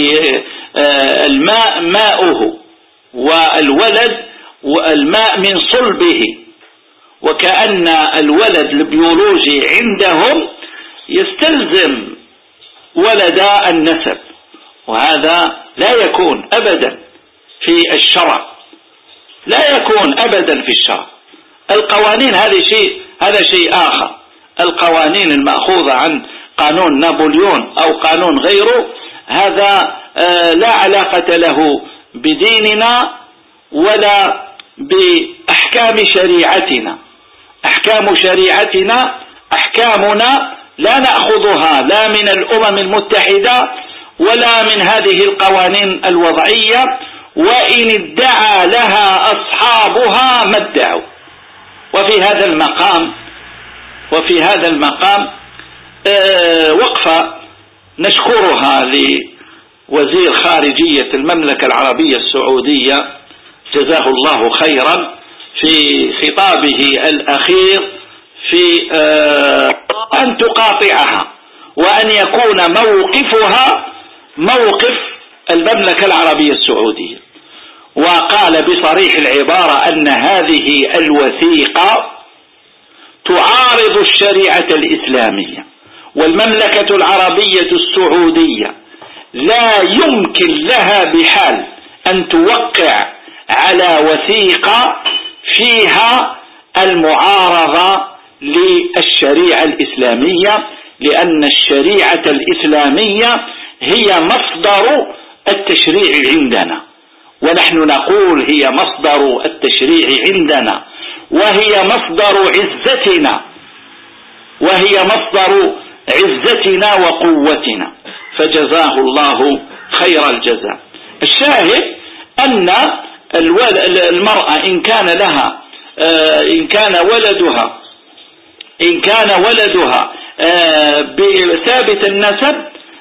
الماء ماؤه والولد والماء من صلبه، وكأن الولد البيولوجي عندهم يستلزم ولد النسب، وهذا لا يكون أبدا في الشرع، لا يكون أبدا في الشرع. القوانين هذا شيء هذا شيء آخر. القوانين المأخوذة عن قانون نابليون أو قانون غيره هذا لا علاقة له بديننا ولا بأحكام شريعتنا. أحكام شريعتنا أحكامنا لا نأخذها لا من الأمم المتحدة ولا من هذه القوانين الوضعية، وإن ادعى لها أصحابها ما ادعوا. وفي هذا المقام وفي هذا المقام آه وقفة نشكرها لوزير خارجية المملكة العربية السعودية جزاه الله خيرا في خطابه الأخير في آه أن تقاطعها وأن يكون موقفها موقف المملكة العربية السعودية. وقال بصريح العبارة أن هذه الوثيقة تعارض الشريعة الإسلامية، والمملكة العربية السعودية لا يمكن لها بحال أن توقع على وثيقة فيها المعارضة للشريعة الإسلامية، لأن الشريعة الإسلامية هي مصدر التشريع عندنا، ونحن نقول هي مصدر التشريع عندنا، وهي مصدر عزتنا وهي مصدر عزتنا وقوتنا، فجزاه الله خير الجزاء. الشاهد أن المرأة إن كان لها إن كان ولدها إن كان ولدها بثابت النسب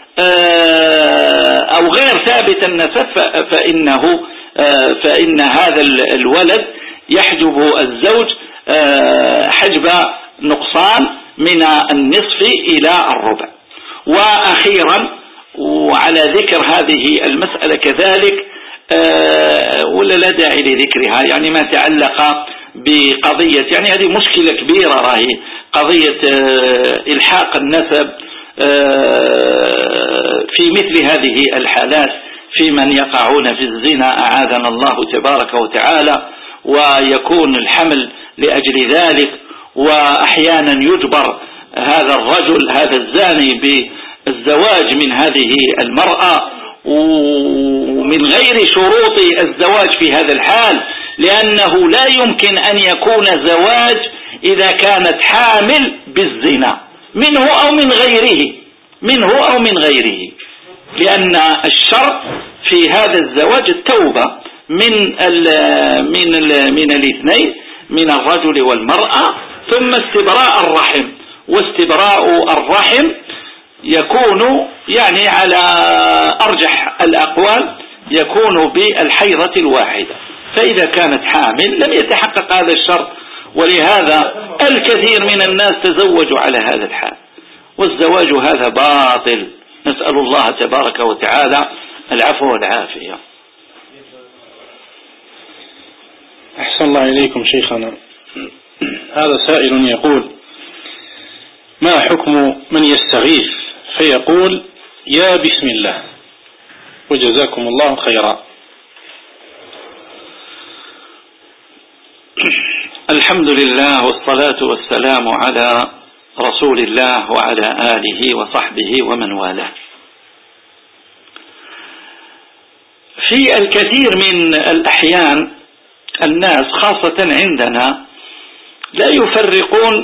أو غير ثابت النسب فإنه فإن هذا الولد يحجب الزوج حجب نقصان من النصف إلى الربع. وأخيرا وعلى ذكر هذه المسألة كذلك ولا لا داعي لذكرها، يعني ما تعلق بقضية، يعني هذه مشكلة كبيرة راهي قضية إلحاق النسب في مثل هذه الحالات في من يقعون في الزنا أعاذنا الله تبارك وتعالى، ويكون الحمل لأجل ذلك، وأحيانا يجبر هذا الرجل هذا الزاني بالزواج من هذه المرأة ومن غير شروط الزواج في هذا الحال، لأنه لا يمكن أن يكون زواج إذا كانت حامل بالزنا منه أو من غيره منه أو من غيره لأن الشرط في هذا الزواج التوبة من ال من ال من الاثنين من الرجل والمرأة، ثم استبراء الرحم، واستبراء الرحم يكون يعني على أرجح الأقوال يكون بالحيضة الواحدة، فإذا كانت حامل لم يتحقق هذا الشرط، ولهذا الكثير من الناس تزوجوا على هذا الحال، والزواج هذا باطل. نسأل الله تبارك وتعالى العفو والعافية. أحسن الله إليكم شيخنا. هذا سائل يقول: ما حكم من يستغيث فيقول يا بسم الله؟ وجزاكم الله خيرا. الحمد لله والصلاة والسلام على رسول الله وعلى آله وصحبه ومن والاه. في الكثير من الأحيان الناس خاصة عندنا لا يفرقون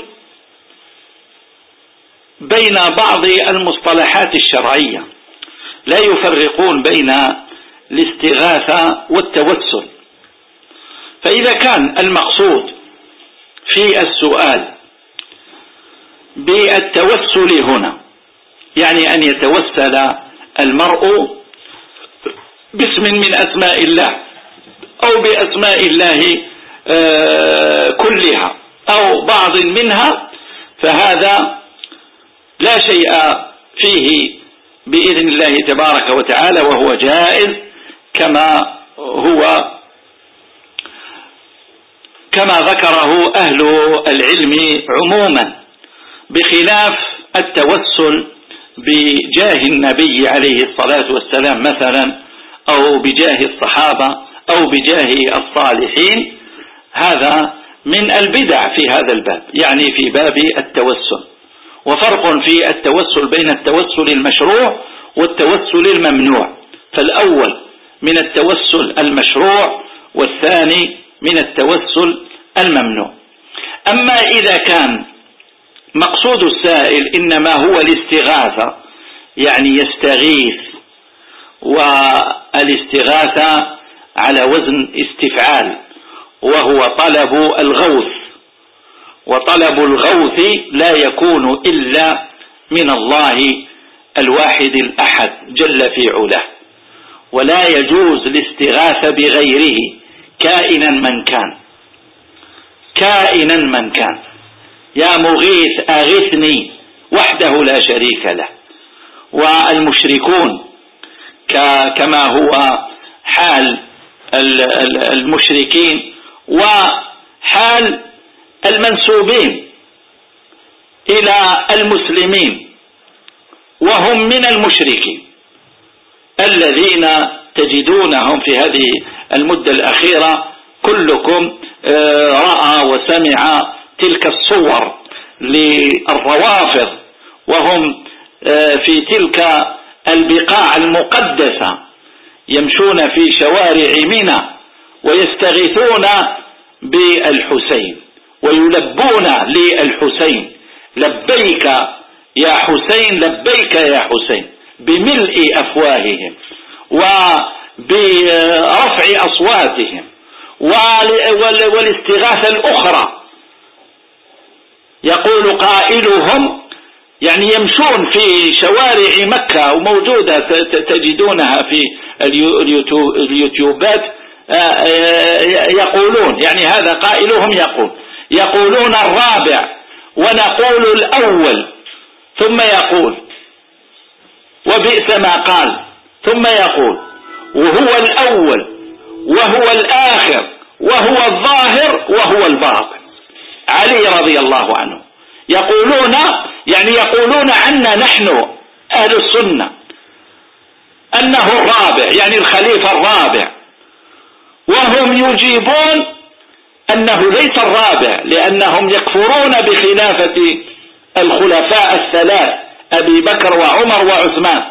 بين بعض المصطلحات الشرعية، لا يفرقون بين الاستغاثة والتوسل. فإذا كان المقصود في السؤال بالتوسل هنا يعني أن يتوسل المرء باسم من أسماء الله أو بأسماء الله كلها أو بعض منها، فهذا لا شيء فيه بإذن الله تبارك وتعالى، وهو جائز كما هو كما ذكره أهل العلم عموما، بخلاف التوسل بجاه النبي عليه الصلاة والسلام مثلا أو بجاه الصحابة أو بجاه الصالحين. هذا من البدع في هذا الباب، يعني في باب التوسل. وفرق في التوسل بين التوسل المشروع والتوسل الممنوع، فالأول من التوسل المشروع والثاني من التوسل الممنوع. أما إذا كان مقصود السائل إنما هو الاستغاثة، يعني يستغيث، والاستغاثة على وزن استفعال، وهو طلب الغوث، وطلب الغوث لا يكون إلا من الله الواحد الأحد جل في علاه، ولا يجوز الاستغاثة بغيره كائنا من كان، كائنا من كان. يا مغيث أغثني وحده لا شريك له. والمشركون كما هو حال المشركين وحال المنسوبين إلى المسلمين وهم من المشركين الذين تجدونهم في هذه المدة الأخيرة كلكم رأى وسمع تلك الصور للروافض وهم في تلك البقاع المقدسة يمشون في شوارع منى ويستغيثون بالحسين ويلبون للحسين لبيك يا حسين لبيك يا حسين بملء أفواههم وبرفع أصواتهم. والاستغاثة الأخرى يقول قائلهم، يعني يمشون في شوارع مكة وموجودة تجدونها في اليوتيوبات، يقولون، يعني هذا قائلهم يقول يقولون الرابع ونقول الأول، ثم يقول وبئس ما قال، ثم يقول وهو الأول وهو الآخر وهو الظاهر وهو الباطن. علي رضي الله عنه يقولون، يعني يقولون عنا نحن أهل السنة أنه الرابع، يعني الخليفة الرابع، وهم يجيبون أنه ليس الرابع لأنهم يكفرون بخلافة الخلفاء الثلاث أبي بكر وعمر وعثمان،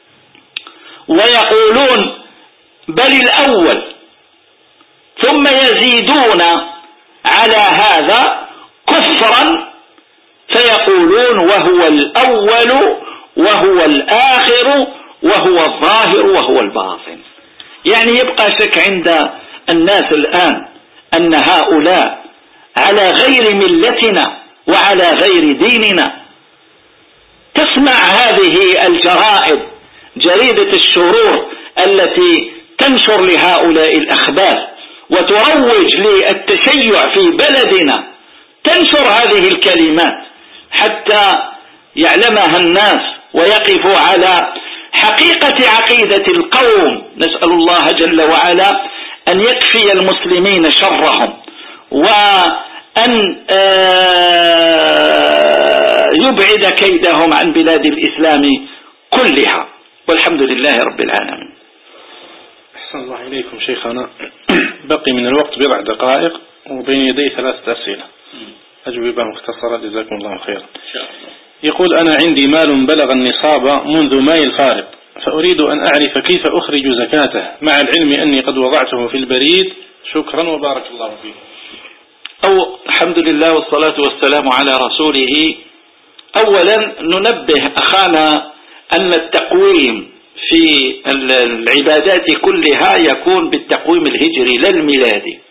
ويقولون بل الأول، ثم يزيدون على هذا كفرا فيقولون وهو الأول وهو الآخر وهو الظاهر وهو الباطن. يعني يبقى شك عند الناس الآن أن هؤلاء على غير ملتنا وعلى غير ديننا. تسمع هذه الجرائد، جريدة الشرور التي تنشر لهؤلاء الأخبار وتروج للتشيع في بلدنا، تنشر هذه الكلمات حتى يعلمها الناس ويقفوا على حقيقة عقيدة القوم. نسأل الله جل وعلا أن يكفي المسلمين شرهم، وأن ويبعد كيدهم عن بلاد الإسلام كلها، والحمد لله رب العالمين. أحسن الله إليكم شيخنا. بقي من الوقت بضع دقائق وبين يدي ثلاثة أسئلة أجوبة مختصرة جزاكم الله خيرا. يقول أنا عندي مال بلغ النصاب منذ ماي الفارق، فأريد أن أعرف كيف أخرج زكاته مع العلم أني قد وضعته في البريد. شكرا وبارك الله فيك. أو الحمد لله والصلاة والسلام على رسوله. أولا ننبه أخانا أن التقويم في العبادات كلها يكون بالتقويم الهجري لا الميلادي.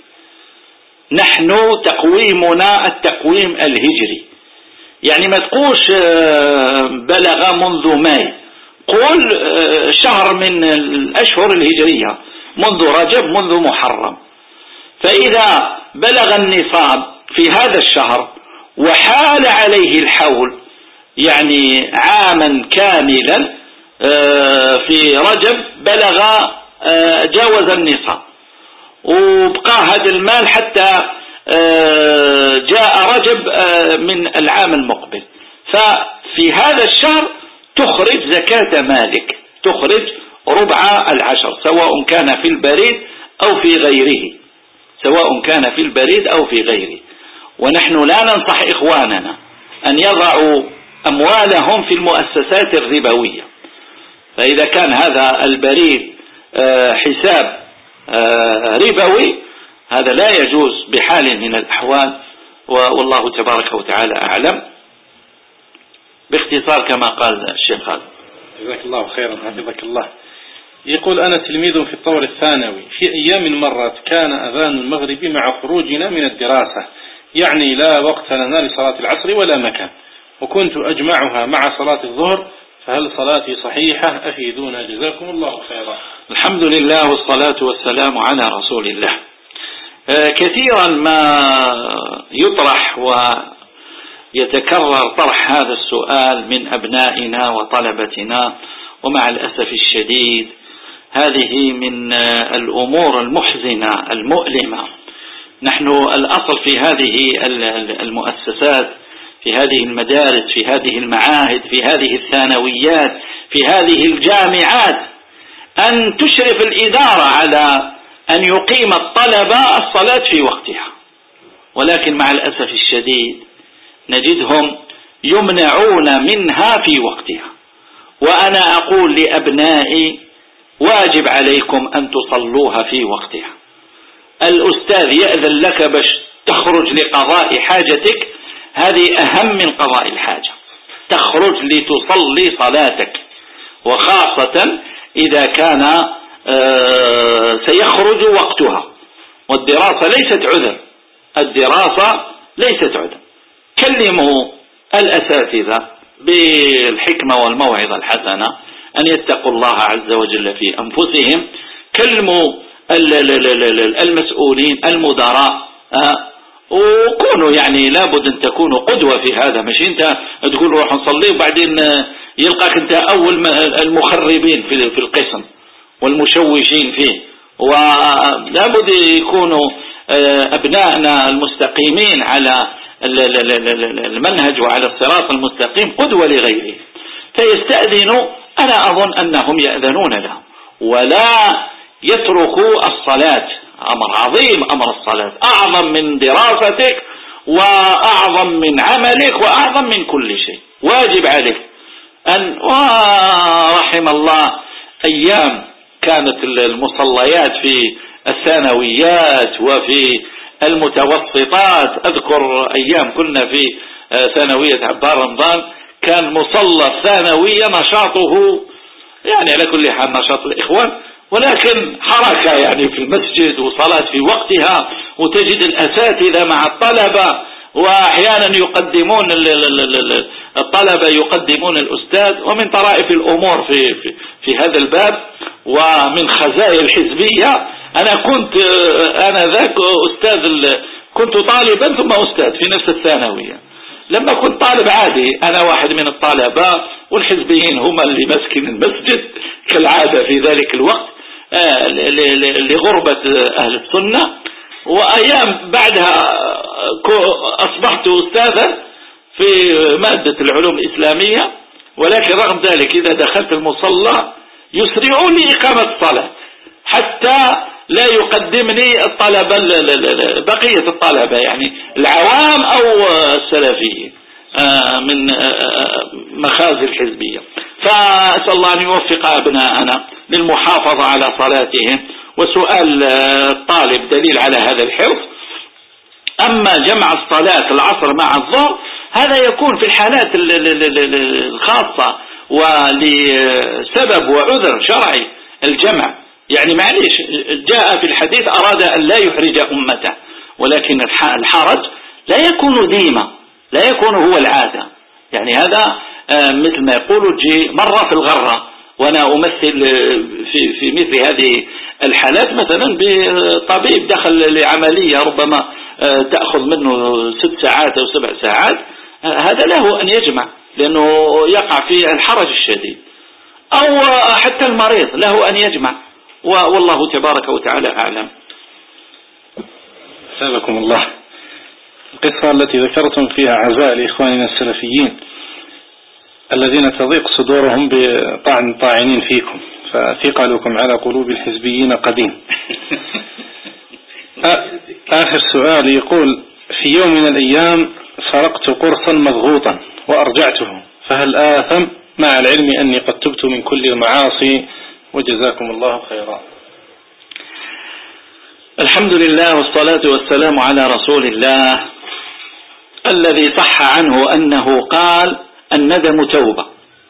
نحن تقويمنا التقويم الهجري، يعني ما تقولش بلغ منذ ماي، قول شهر من الأشهر الهجرية، منذ رجب منذ محرم. فإذا بلغ النصاب في هذا الشهر وحال عليه الحول، يعني عاما كاملا في رجب بلغ جاوز النصاب وبقى هذا المال حتى جاء رجب من العام المقبل، ففي هذا الشهر تخرج زكاة مالك، تخرج ربع العشر سواء كان في البريد أو في غيره، سواء كان في البريد أو في غيره. ونحن لا ننصح إخواننا أن يضعوا أموالهم في المؤسسات الربوية، فإذا كان هذا البريد حساب ربوي هذا لا يجوز بحال من الأحوال، والله تبارك وتعالى أعلم. باختصار كما قال الشيخ هذا. جزاك الله خيرا حفظك الله. يقول أنا تلميذ في الطور الثانوي، في أيام مرت كان أذان المغرب مع خروجنا من الدراسة، يعني لا وقت لنا لصلاة العصر ولا مكان، وكنت أجمعها مع صلاة الظهر، فهل صلاتي صحيحة؟ أفيدونا جزاكم الله خيرا. الحمد لله والصلاة والسلام على رسول الله. كثيرا ما يطرح ويتكرر طرح هذا السؤال من أبنائنا وطلبتنا، ومع الأسف الشديد هذه من الأمور المحزنة المؤلمة. نحن الأصل في هذه المؤسسات، في هذه المدارس، في هذه المعاهد، في هذه الثانويات، في هذه الجامعات، أن تشرف الإدارة على أن يقيم الطلبة الصلاة في وقتها، ولكن مع الأسف الشديد نجدهم يمنعون منها في وقتها. وأنا أقول لأبنائي واجب عليكم أن تصلوها في وقتها. الأستاذ يأذن لك باش تخرج لقضاء حاجتك، هذه أهم من قضاء الحاجة، تخرج لتصلي صلاتك، وخاصة إذا كان سيخرج وقتها. والدراسة ليست عذر، الدراسة ليست عذر. كلموا الأساتذة بالحكمة والموعظة الحسنة أن يتقوا الله عز وجل في أنفسهم، كلموا المسؤولين المدراء، وكونوا يعني لابد أن تكونوا قدوة في هذا. مش أنت تقول روح نصلي وبعدين يلقاك أنت أول المخربين في القسم والمشوشين فيه. ولابد يكونوا أبنائنا المستقيمين على المنهج وعلى الصراط المستقيم قدوة لغيره، فيستأذنوا. أنا أظن أنهم يأذنون لهم ولا يتركوا الصلاة. أمر عظيم، أمر الصلاة أعظم من دراستك وأعظم من عملك وأعظم من كل شيء. واجب عليك أن ورحم الله أيام كانت المصليات في الثانويات وفي المتوسطات. أذكر أيام كنا في ثانوية عبار رمضان كان مصلى الثانوية نشاطه يعني على كل حال نشاط الإخوان، ولكن حركة يعني في المسجد وصلاة في وقتها، وتجد الأساتذة مع الطلبة، وأحيانا يقدمون الطلبة يقدمون الأستاذ. ومن طرائف الأمور في, في, في هذا الباب ومن خزايا الحزبية، أنا كنت أنا ذاك أستاذ، كنت طالبا ثم أستاذ في نفس الثانوية. لما كنت طالب عادي أنا واحد من الطلبة، والحزبيين هم اللي مسكن المسجد كالعادة في ذلك الوقت لغربة أهل السنة. وأيام بعدها أصبحت أستاذا، في مادة العلوم الإسلامية، ولكن رغم ذلك إذا دخلت المصلى يسرعون لإقامة الصلاة حتى لا يقدمني الطلبة بقية الطلبة، يعني العوام أو السلفيين من مخازي الحزبية. فأسأل الله أن يوفق أبناءنا للمحافظة على صلاتهم. وسؤال الطالب دليل على هذا الحرص. أما جمع الصلاة العصر مع الظهر هذا يكون في الحالات الخاصة ولسبب وعذر شرعي الجمع، يعني معليش جاء في الحديث أراد أن لا يحرج أمته، ولكن الحرج لا يكون ديما، لا يكون هو العادة. يعني هذا مثل ما يقولوا تجي مرة في الغرة. وأنا أمثل في, في مثل هذه الحالات مثلا بطبيب دخل لعملية ربما تأخذ منه ست ساعات أو سبع ساعات، هذا له أن يجمع لأنه يقع في الحرج الشديد، أو حتى المريض له أن يجمع، والله تبارك وتعالى أعلم. سلامكم الله. القصة التي ذكرتم فيها عزاء لإخواننا السلفيين الذين تضيق صدورهم بطعن طاعنين فيكم، فثقلكم على قلوب الحزبيين قديم. آخر سؤال يقول: في يوم من الأيام سرقت قرصا مضغوطا وأرجعته، فهل آثم مع العلم أني قد تبت من كل المعاصي؟ وجزاكم الله خيرا. الحمد لله والصلاة والسلام على رسول الله الذي صح عنه أنه قال: الندم توبة.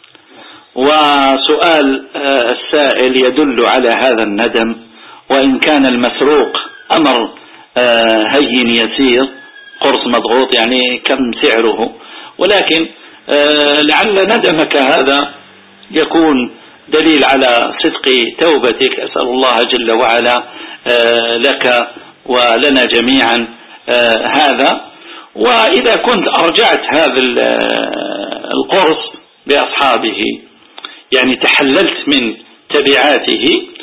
وسؤال السائل يدل على هذا الندم، وإن كان المسروق أمر هين يسير، قرص مضغوط يعني كم سعره، ولكن لعل ندمك هذا يكون دليل على صدق توبتك. أسأل الله جل وعلا لك ولنا جميعا هذا. وإذا كنت أرجعت هذا القرص بأصحابه، يعني تحللت من تبعاته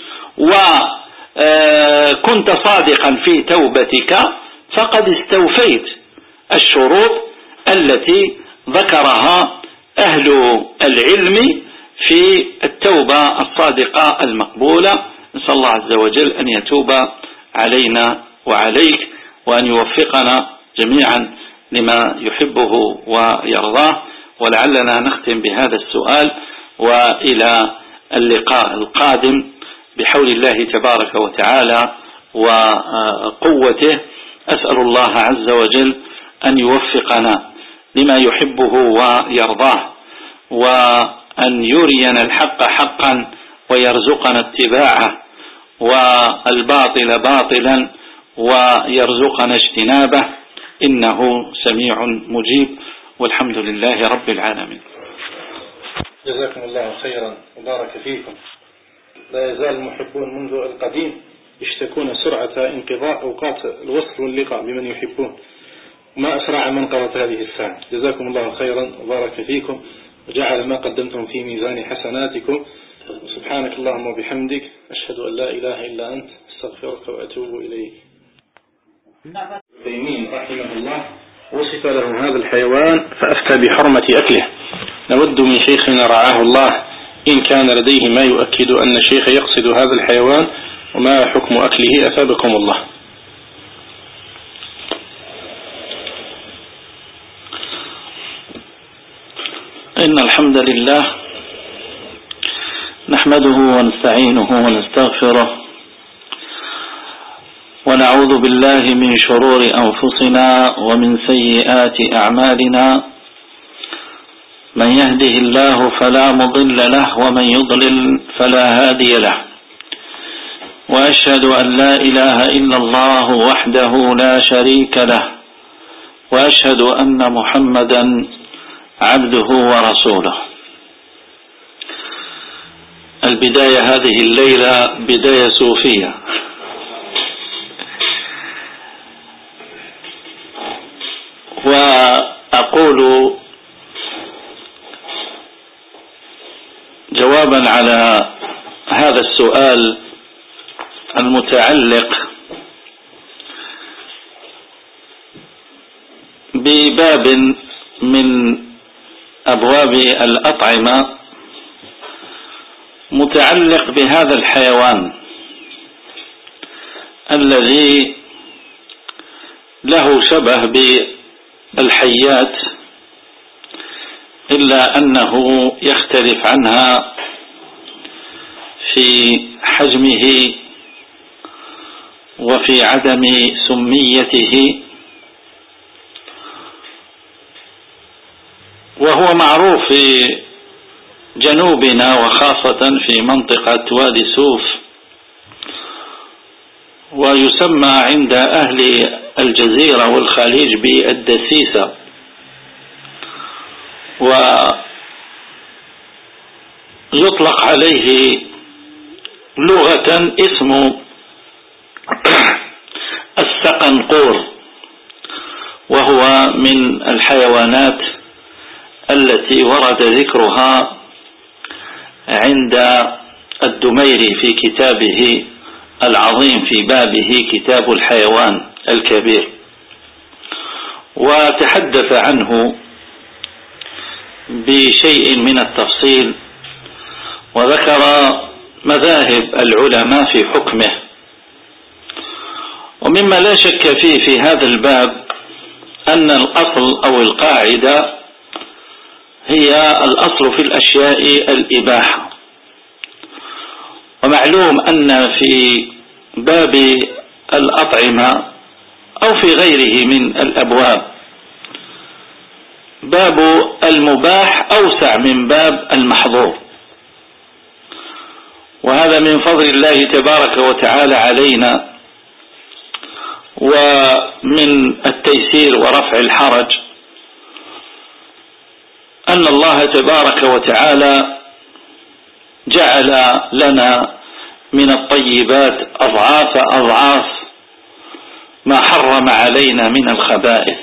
وكنت صادقا في توبتك، فقد استوفيت الشروط التي ذكرها أهل العلم في التوبة الصادقة المقبولة. نسأل الله عز وجل أن يتوب علينا وعليك، وأن يوفقنا جميعا لما يحبه ويرضاه. ولعلنا نختم بهذا السؤال، وإلى اللقاء القادم بحول الله تبارك وتعالى وقوته. أسأل الله عز وجل أن يوفقنا لما يحبه ويرضاه، وأن يرينا الحق حقا ويرزقنا اتباعه، والباطل باطلا ويرزقنا اجتنابه، إنه سميع مجيب، والحمد لله رب العالمين. جزاكم الله خيرا وبارك فيكم. لا يزال المحبون منذ القديم يشتكون سرعة انقضاء أوقات الوصل واللقاء بمن يحبون، وما أسرع من قضت هذه الساعة. جزاكم الله خيرا وبارك فيكم، وجعل ما قدمتم في ميزان حسناتكم. سبحانك اللهم وبحمدك، أشهد أن لا إله إلا أنت، استغفرك وأتوب إليك. تيمين رحمه الله وصف له هذا الحيوان فأفتى بحرمة أكله. نود من شيخنا رعاه الله إن كان لديه ما يؤكد أن الشيخ يقصد هذا الحيوان، وما حكم أكله أثابكم الله. إن الحمد لله نحمده ونستعينه ونستغفره، ونعوذ بالله من شرور أنفسنا ومن سيئات أعمالنا. من يهده الله فلا مضل له، ومن يضلل فلا هادي له. وأشهد أن لا إله إلا الله وحده لا شريك له، وأشهد أن محمدا عبده ورسوله. البداية هذه الليلة بداية صوفية، وأقول جوابا على هذا السؤال المتعلق بباب من أبواب الأطعمة متعلق بهذا الحيوان الذي له شبه بالحيات، إلا أنه يختلف عنها في حجمه وفي عدم سميته، وهو معروف في جنوبنا وخاصة في منطقة وادي سوف، ويسمى عند أهل الجزيرة والخليج بالدسيسة، ويطلق عليه لغة اسم السقنقور، وهو من الحيوانات التي ورد ذكرها عند الدميري في كتابه العظيم في بابه كتاب الحيوان الكبير، وتحدث عنه بشيء من التفصيل وذكر مذاهب العلماء في حكمه. ومما لا شك فيه في هذا الباب أن الأصل أو القاعدة هي الأصل في الأشياء الإباحة، ومعلوم أن في باب الأطعمة أو في غيره من الأبواب باب المباح أوسع من باب المحظور، وهذا من فضل الله تبارك وتعالى علينا ومن التيسير ورفع الحرج أن الله تبارك وتعالى جعل لنا من الطيبات أضعاف أضعاف ما حرم علينا من الخبائث.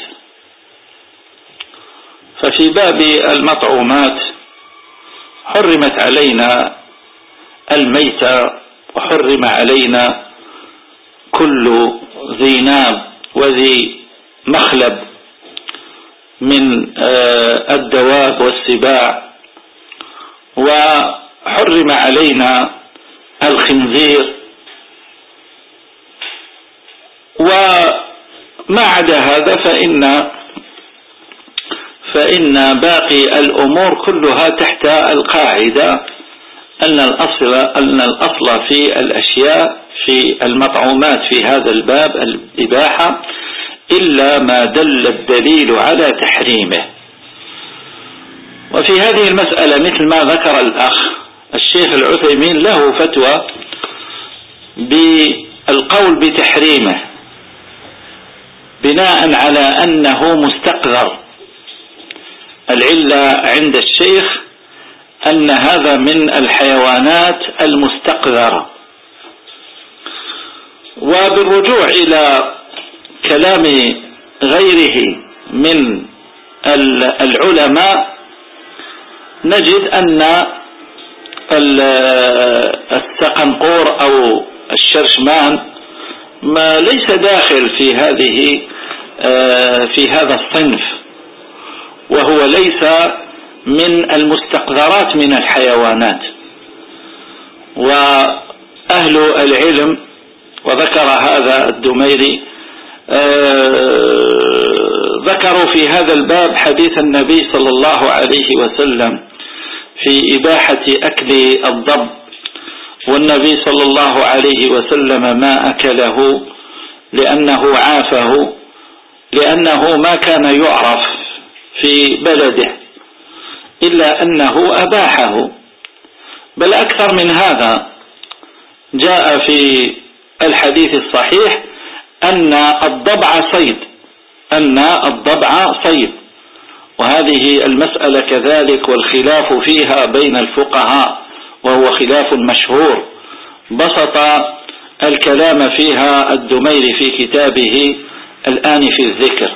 ففي باب المطعومات حرمت علينا الميتة، وحرم علينا كل ذي ناب وذي مخلب من الدواب والسباع، وحرم علينا الخنزير، وما عدا هذا فإن فإن باقي الأمور كلها تحت القاعدة أن الأصل أن الأصل في الأشياء في المطعومات في هذا الباب الإباحة إلا ما دل الدليل على تحريمه. وفي هذه المسألة مثل ما ذكر الأخ الشيخ العثيمين له فتوى بالقول بتحريمه بناء على أنه مستقذر. العلة عند الشيخ أن هذا من الحيوانات المستقذرة. وبالرجوع إلى كلام غيره من العلماء نجد أن السقنقور أو الشرشمان ما ليس داخل في هذه في هذا الصنف، وهو ليس من المستقذرات من الحيوانات. وأهل العلم وذكر هذا الدميري ذكروا في هذا الباب حديث النبي صلى الله عليه وسلم في إباحة أكل الضب، والنبي صلى الله عليه وسلم ما أكله لأنه عافه، لأنه ما كان يعرف في بلده إلا أنه أباحه. بل أكثر من هذا جاء في الحديث الصحيح أن الضبع صيد أن الضبع صيد وهذه المسألة كذلك والخلاف فيها بين الفقهاء وهو خلاف مشهور، بسط الكلام فيها الدميري في كتابه الآن في الذكر.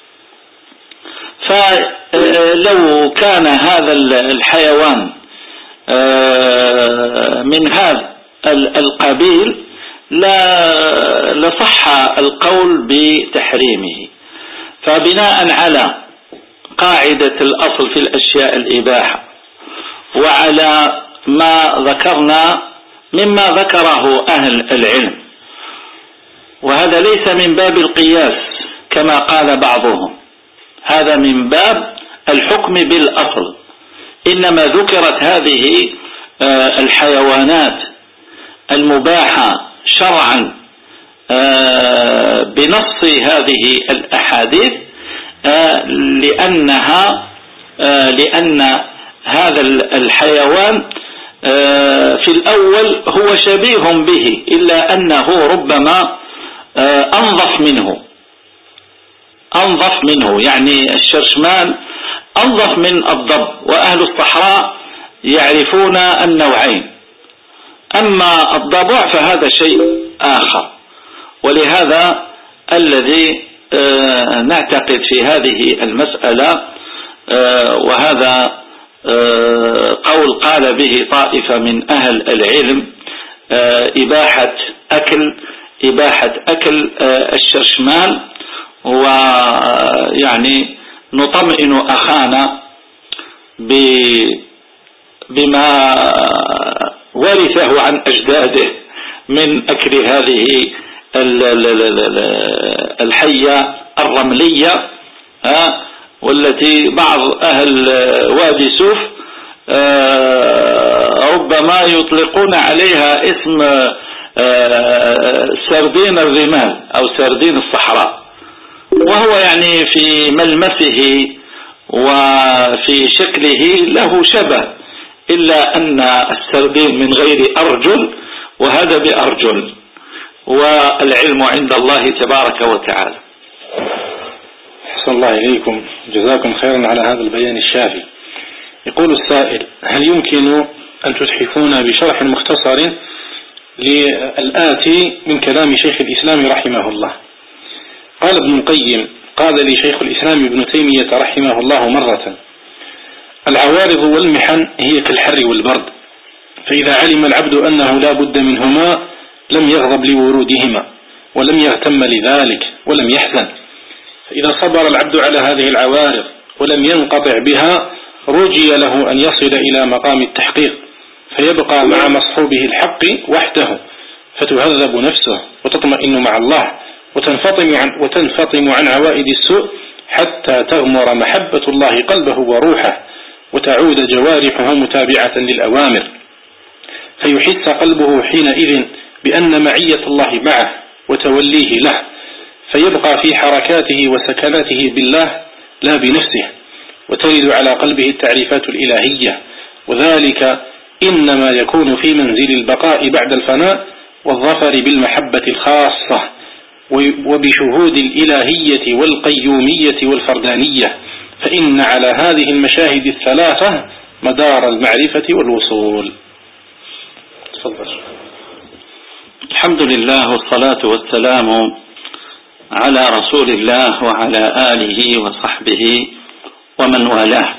فلو كان هذا الحيوان من هذا القبيل لا لصح القول بتحريمه. فبناء على قاعدة الأصل في الأشياء الإباحة، وعلى ما ذكرنا مما ذكره أهل العلم، وهذا ليس من باب القياس كما قال بعضهم، هذا من باب الحكم بالأصل. إنما ذكرت هذه الحيوانات المباحة شرعا بنص هذه الأحاديث لأنها لأن هذا الحيوان في الأول هو شبيه به، إلا أنه ربما أنظف منه أنظف منه يعني الشرشمان أنظف من الضب، وأهل الصحراء يعرفون النوعين، أما الضبع فهذا شيء آخر. ولهذا الذي نعتقد في هذه المسألة، وهذا قول قال به طائفة من أهل العلم، إباحة أكل إباحة أكل الشرشمان، ويعني نطمئن أخانا بما ورثه عن أجداده من أكل هذه الحية الرملية، والتي بعض أهل وادي سوف ربما يطلقون عليها اسم سردين الرمال أو سردين الصحراء، وهو يعني في ملمسه وفي شكله له شبه، إلا أن السردين من غير أرجل وهذا بأرجل، والعلم عند الله تبارك وتعالى. أحسن الله إليكم، جزاكم خيرا على هذا البيان الشافي. يقول السائل: هل يمكن أن تتحفونا بشرح مختصر للآتي من كلام شيخ الإسلام رحمه الله؟ قال ابن القيم: قال لي شيخ الإسلام ابن تيمية رحمه الله مرة: العوارض والمحن هي كالحر والبرد، فإذا علم العبد أنه لا بد منهما لم يغضب لورودهما ولم يغتم لذلك ولم يحزن، فإذا صبر العبد على هذه العوارض ولم ينقطع بها رجي له أن يصل إلى مقام التحقيق فيبقى مع مصحوبه الحق وحده، فتهذب نفسه وتطمئن مع الله وتنفطم عن, وتنفطم عن عوائد السوء حتى تغمر محبة الله قلبه وروحه، وتعود جوارحه متابعة للأوامر، فيحس قلبه حينئذ بأن معية الله معه وتوليه له، فيبقى في حركاته وسكناته بالله لا بنفسه، وترد على قلبه التعريفات الإلهية، وذلك إنما يكون في منزل البقاء بعد الفناء والظفر بالمحبة الخاصة وبشهود الإلهية والقيومية والفردانية، فإن على هذه المشاهد الثلاثة مدار المعرفة والوصول. تفضل. الحمد لله والصلاة والسلام على رسول الله وعلى آله وصحبه ومن والاه.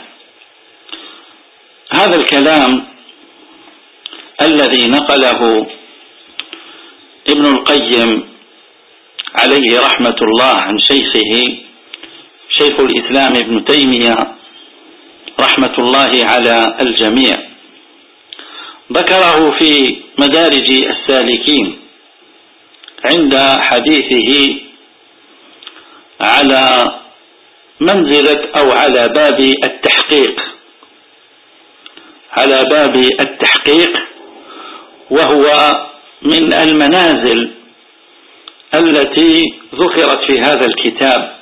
هذا الكلام الذي نقله ابن القيم عليه رحمة الله عن شيخه شيخ الإسلام ابن تيمية رحمة الله على الجميع، ذكره في مدارج السالكين عند حديثه على منزلة أو على باب التحقيق على باب التحقيق وهو من المنازل التي ذكرت في هذا الكتاب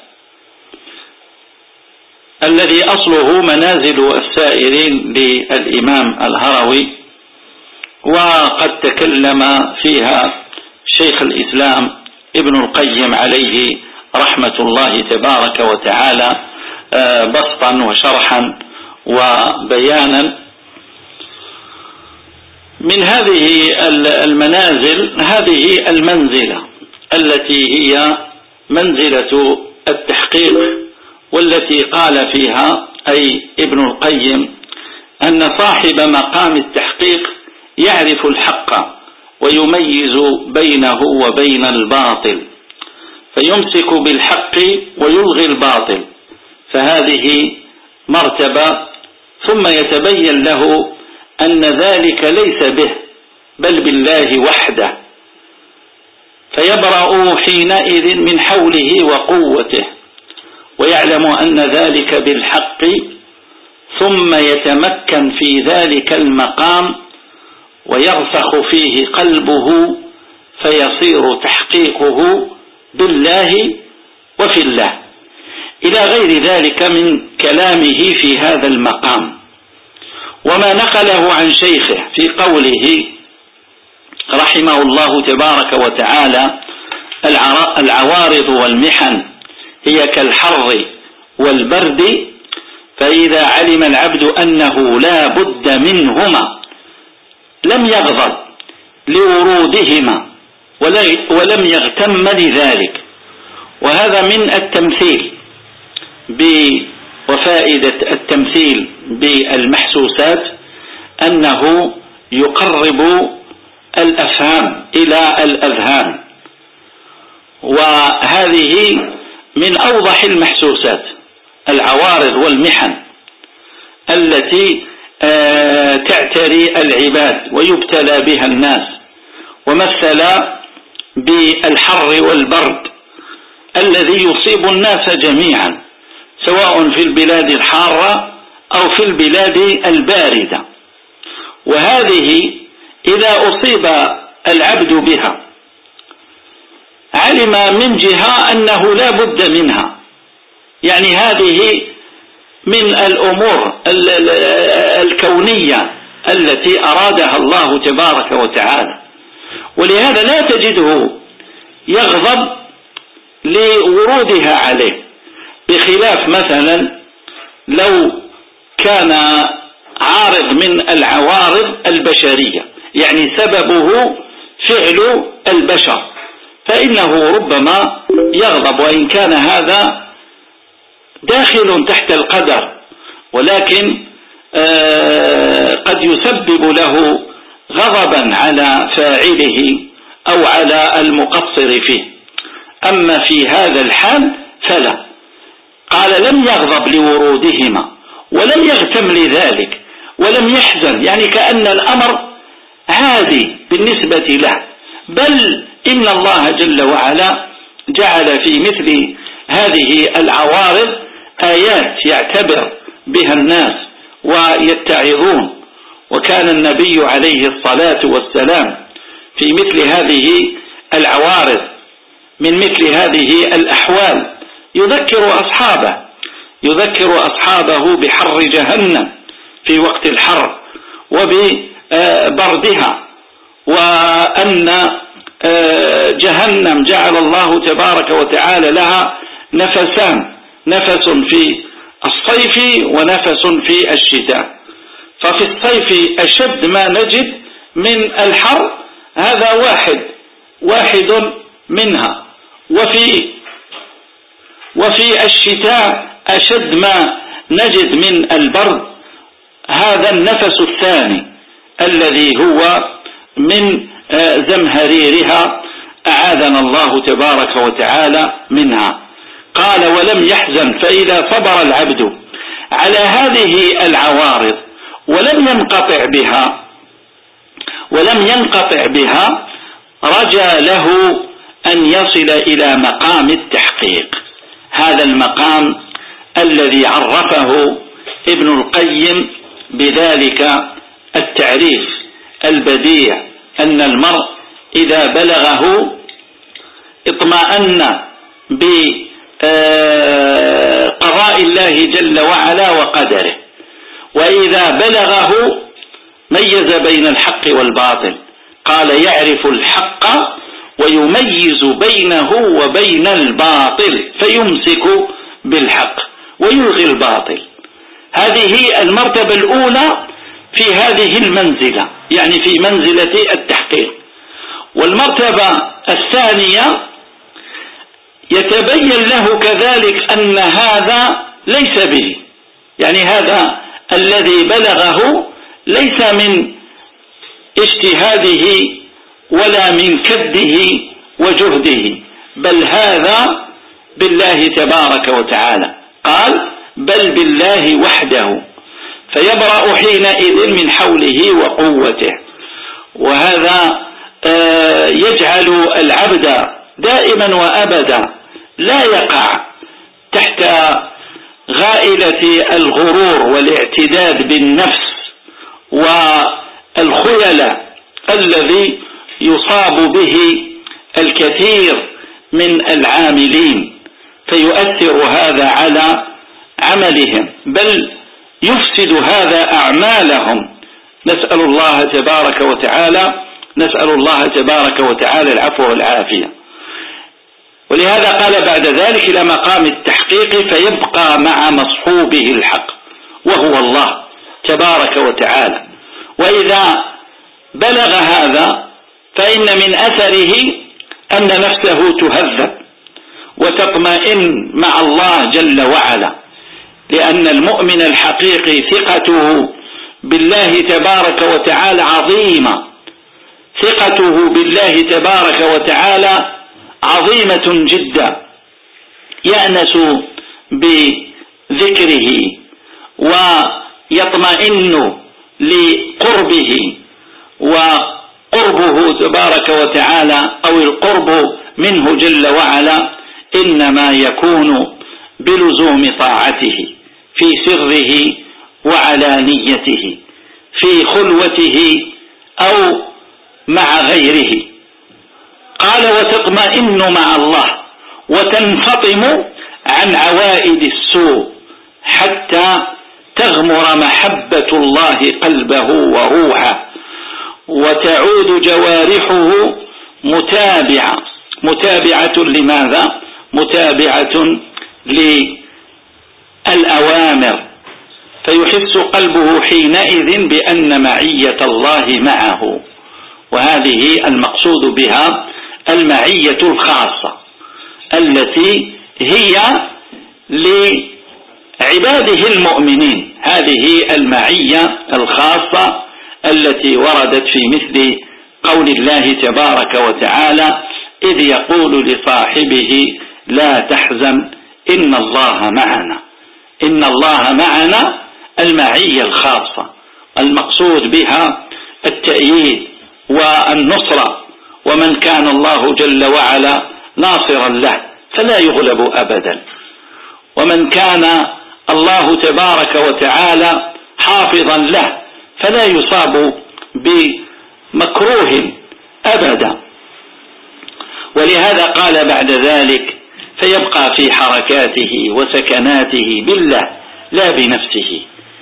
الذي أصله منازل السائرين للإمام الهروي، وقد تكلم فيها شيخ الإسلام ابن القيم عليه رحمة الله تبارك وتعالى بسطا وشرحا وبيانا. من هذه المنازل هذه المنزلة التي هي منزلة التحقيق، والتي قال فيها أي ابن القيم أن صاحب مقام التحقيق يعرف الحق ويميز بينه وبين الباطل، فيمسك بالحق ويلغي الباطل، فهذه مرتبة. ثم يتبين له أن ذلك ليس به بل بالله وحده، فيبرأ حينئذ من حوله وقوته ويعلم أن ذلك بالحق، ثم يتمكن في ذلك المقام ويرسخ فيه قلبه فيصير تحقيقه بالله وفي الله، إلى غير ذلك من كلامه في هذا المقام. وما نقله عن شيخه في قوله رحمه الله تبارك وتعالى: العوارض والمحن هي كالحر والبرد، فإذا علم العبد أنه لا بد منهما لم يغضب لورودهما ولم يغتم لذلك. وهذا من التمثيل وفائدة التمثيل بالمحسوسات أنه يقرب الأفهام إلى الأذهان، وهذه من أوضح المحسوسات العوارض والمحن التي تعتري العباد ويبتلى بها الناس. ومثل بالحر والبرد الذي يصيب الناس جميعا سواء في البلاد الحارة أو في البلاد الباردة، وهذه إذا أصيب العبد بها علم من جهة أنه لا بد منها، يعني هذه من الأمور الكونية التي أرادها الله تبارك وتعالى، ولهذا لا تجده يغضب لورودها عليه، بخلاف مثلا لو كان عارض من العوارض البشرية، يعني سببه فعل البشر، فإنه ربما يغضب وإن كان هذا داخل تحت القدر، ولكن قد يسبب له غضبا على فاعله أو على المقصر فيه. أما في هذا الحال فلا، قال لم يغضب لورودهما ولم يغتم لذلك ولم يحزن، يعني كأن الأمر عادي بالنسبة له، بل إن الله جل وعلا جعل في مثل هذه العوارض آيات يعتبر بها الناس ويتعظون. وكان النبي عليه الصلاة والسلام في مثل هذه العوارض من مثل هذه الأحوال يذكر أصحابه يذكر أصحابه بحر جهنم في وقت الحر وببردها، وأن جهنم جعل الله تبارك وتعالى لها نفسان، نفس في الصيف ونفس في الشتاء، ففي الصيف أشد ما نجد من الحر، هذا واحد واحد منها، وفي وفي الشتاء أشد ما نجد من البرد، هذا النفس الثاني الذي هو من زمهريرها أعاذنا الله تبارك وتعالى منها. قال ولم يحزن، فإذا صبر العبد على هذه العوارض ولم ينقطع بها ولم ينقطع بها رجى له أن يصل إلى مقام التحقيق، هذا المقام الذي عرفه ابن القيم بذلك التعريف البديع، أن المرء إذا بلغه اطمأن بقضاء الله جل وعلا وقدره، وإذا بلغه ميز بين الحق والباطل، قال يعرف الحق ويميز بينه وبين الباطل فيمسك بالحق ويلغي الباطل. هذه المرتبة الأولى في هذه المنزلة، يعني في منزلة التحقيق. والمرتبة الثانية يتبين له كذلك أن هذا ليس به، يعني هذا الذي بلغه ليس من اجتهاده ولا من كده وجهده، بل هذا بالله تبارك وتعالى. قال بل بالله وحده، فيبرأ حينئذ من حوله وقوته. وهذا يجعل العبد دائما وأبدا لا يقع تحت غائلة الغرور والاعتداد بالنفس والخيلة الذي يصاب به الكثير من العاملين، فيؤثر هذا على عملهم بل يفسد هذا أعمالهم. نسأل الله تبارك وتعالى نسأل الله تبارك وتعالى العفو والعافية. ولهذا قال بعد ذلك إلى مقام التحقيق فيبقى مع مصحوبه الحق وهو الله تبارك وتعالى. وإذا بلغ هذا فإن من أثره أن نفسه تهذب وتطمئن مع الله جل وعلا، لأن المؤمن الحقيقي ثقته بالله تبارك وتعالى عظيمة، ثقته بالله تبارك وتعالى عظيمة جدا، يأنس بذكره ويطمئن لقربه، وقربه تبارك وتعالى أو القرب منه جل وعلا إنما يكون بلزوم طاعته في سره وعلانيته، في خلوته أو مع غيره. قال وتطمئن مع الله وتنفطم عن عوائد السوء حتى تغمر محبة الله قلبه وروحه، وتعود جوارحه متابعة متابعة لماذا؟ متابعة للأوامر، فيحس قلبه حينئذ بأن معية الله معه، وهذه المقصود بها المعية الخاصة التي هي لعباده المؤمنين. هذه المعية الخاصة التي وردت في مثل قول الله تبارك وتعالى إذ يقول لصاحبه لا تحزن إن الله معنا. إن الله معنا المعية الخاصة المقصود بها التأييد والنصرة، ومن كان الله جل وعلا ناصرا له فلا يغلب أبدا، ومن كان الله تبارك وتعالى حافظا له فلا يصاب بمكروه أبدا. ولهذا قال بعد ذلك فيبقى في حركاته وسكناته بالله لا بنفسه،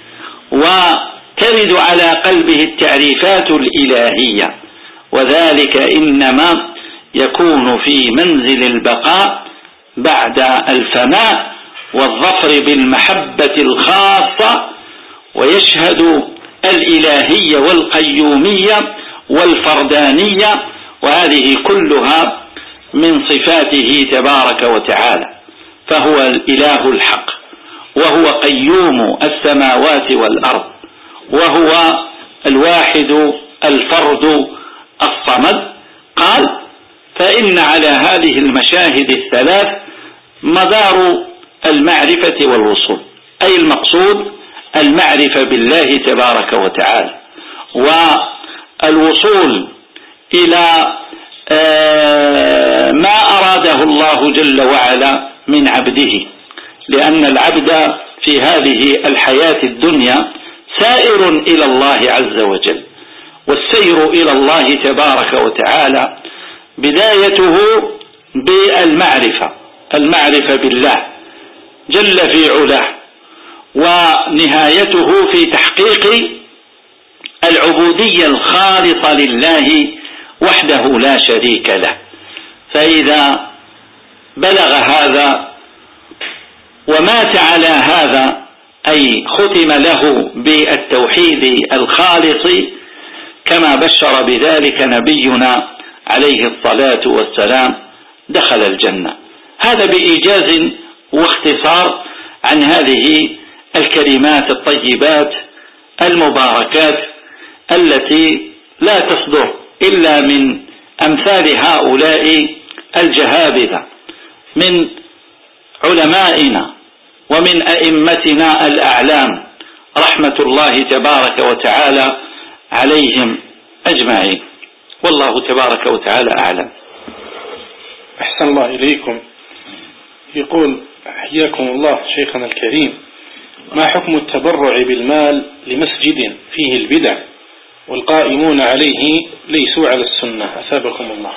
وترد على قلبه التعريفات الإلهية، وذلك إنما يكون في منزل البقاء بعد الفناء والظفر بالمحبة الخاصة، ويشهد الإلهية والقيومية والفردانية، وهذه كلها من صفاته تبارك وتعالى. فهو الإله الحق، وهو قيوم السماوات والأرض، وهو الواحد الفرد الصمد. قال فإن على هذه المشاهد الثلاث مدار المعرفة والوصول، أي المقصود المعرفة بالله تبارك وتعالى والوصول إلى ما أراده الله جل وعلا من عبده، لأن العبد في هذه الحياة الدنيا سائر إلى الله عز وجل، والسير إلى الله تبارك وتعالى بدايته بالمعرفة، المعرفة بالله جل في علاه، ونهايته في تحقيق العبودية الخالصة لله وحده لا شريك له. فإذا بلغ هذا ومات على هذا، أي ختم له بالتوحيد الخالص كما بشر بذلك نبينا عليه الصلاة والسلام، دخل الجنة. هذا بإيجاز واختصار عن هذه الكلمات الطيبات المباركات التي لا تصدر إلا من أمثال هؤلاء الجهابذة من علمائنا ومن أئمتنا الأعلام رحمة الله تبارك وتعالى عليهم أجمعين، والله تبارك وتعالى أعلم. أحسن الله إليكم. يقول حياكم الله شيخنا الكريم، ما حكم التبرع بالمال لمسجد فيه البدع والقائمون عليه ليسوا على السنة؟ أثابكم الله.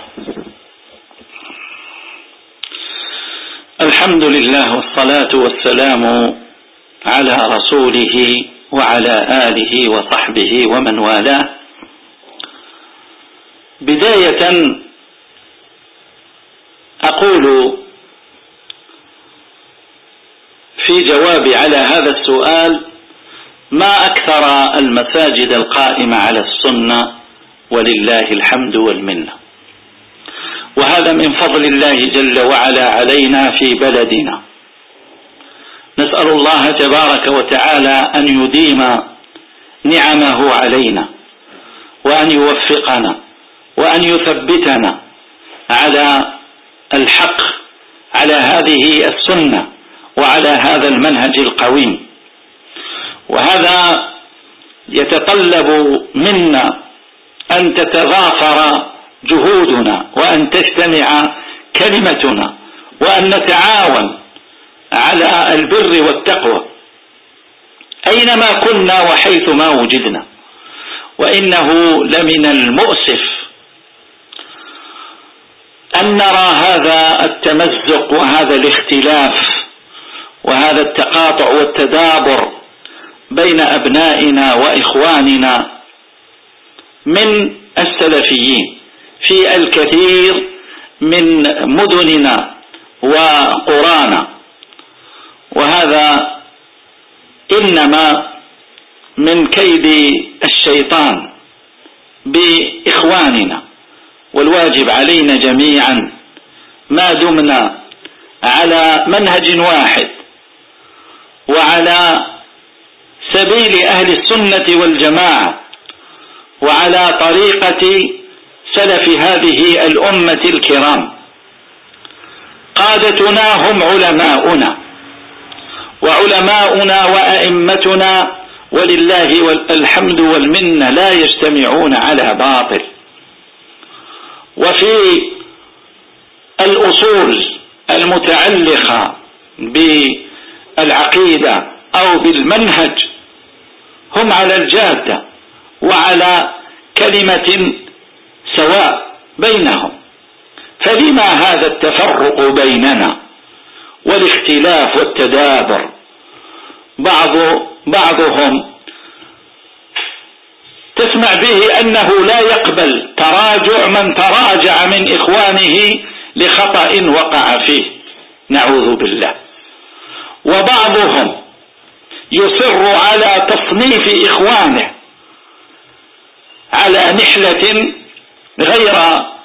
الحمد لله والصلاة والسلام على رسوله وعلى آله وصحبه ومن والاه. بداية أقول في جوابي على هذا السؤال: ما أكثر المساجد القائمة على السنة ولله الحمد والمنة، وهذا من فضل الله جل وعلا علينا في بلدنا. نسأل الله تبارك وتعالى أن يديم نعمه علينا وأن يوفقنا وأن يثبتنا على الحق، على هذه السنة وعلى هذا المنهج القويم. وهذا يتطلب منا أن تتضافر جهودنا وأن تجتمع كلمتنا وأن نتعاون على البر والتقوى أينما كنا وحيثما وجدنا. وإنه لمن المؤسف أن نرى هذا التمزق وهذا الاختلاف وهذا التقاطع والتدابر بين أبنائنا وإخواننا من السلفيين في الكثير من مدننا وقرانا، وهذا إنما من كيد الشيطان بإخواننا. والواجب علينا جميعا ما دمنا على منهج واحد وعلى سبيل أهل السنة والجماعة وعلى طريقة سلف هذه الأمة الكرام. قادتنا هم علماؤنا، وعلماؤنا وأئمتنا ولله الحمد والمنة لا يجتمعون على باطل. وفي الأصول المتعلقة بالعقيدة أو بالمنهج هم على الجادة وعلى كلمة سواء بينهم، فلما هذا التفرق بيننا والاختلاف والتدابر؟ بعض بعضهم تسمع به أنه لا يقبل تراجع من تراجع من إخوانه لخطأ وقع فيه، نعوذ بالله. وبعضهم يصر على تصنيف إخوانه على نحلة غير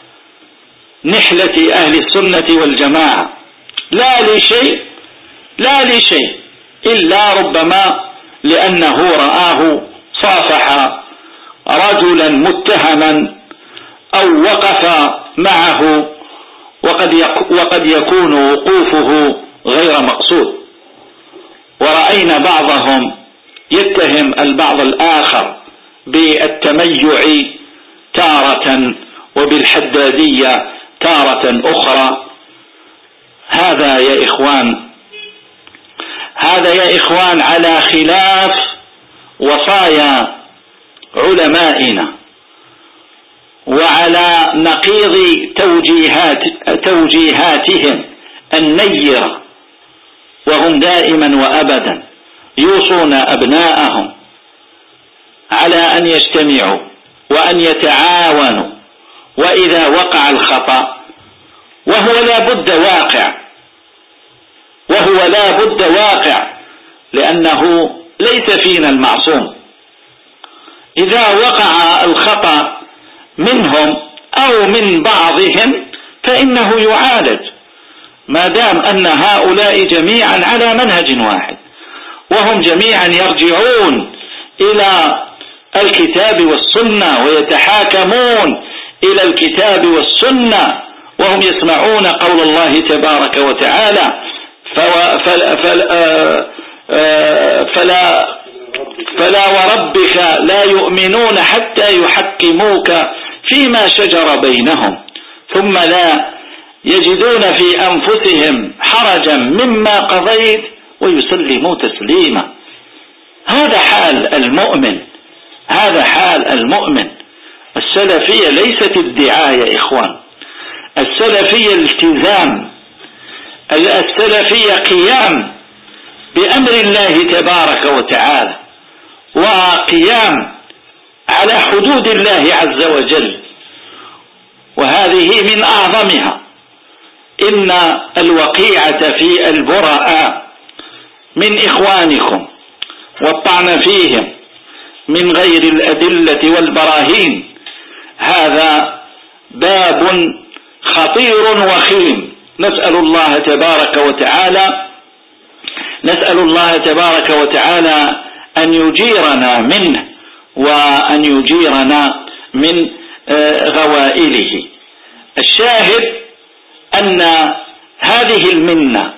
نحلة أهل السنة والجماعة، لا لشيء لا لشيء إلا ربما لأنه رآه صافح رجلا متهما أو وقف معه، وقد وقد يكون وقوفه غير مقصود. ورأينا بعضهم يتهم البعض الآخر بالتميع تارة وبالحدادية تارة أخرى. هذا يا إخوان هذا يا إخوان على خلاف وصايا علمائنا وعلى نقيض توجيهات توجيهاتهم النيرة، وهم دائما وأبدا يوصون أبناءهم على أن يجتمعوا وأن يتعاونوا، وإذا وقع الخطأ وهو لا بد واقع وهو لا بد واقع لأنه ليس فينا المعصوم، إذا وقع الخطأ منهم أو من بعضهم فإنه يعالج، ما دام أن هؤلاء جميعا على منهج واحد وهم جميعا يرجعون إلى الكتاب والسنة ويتحاكمون إلى الكتاب والسنة وهم يسمعون قول الله تبارك وتعالى: فلا, فلا, فلا, فلا وربك لا يؤمنون حتى يحكموك فيما شجر بينهم ثم لا يجدون في أنفسهم حرجا مما قضيت ويسلموا تسليما. هذا حال المؤمن، هذا حال المؤمن. السلفية ليست ادعاء يا إخوان، السلفية التزام، السلفية قيام بأمر الله تبارك وتعالى وقيام على حدود الله عز وجل، وهذه من أعظمها. إن الوقيعة في البراء من إخوانكم والطعن فيهم من غير الأدلة والبراهين هذا باب خطير وخيم. نسأل الله تبارك وتعالى نسأل الله تبارك وتعالى أن يجيرنا منه وأن يجيرنا من غوائله. الشاهد أن هذه المنة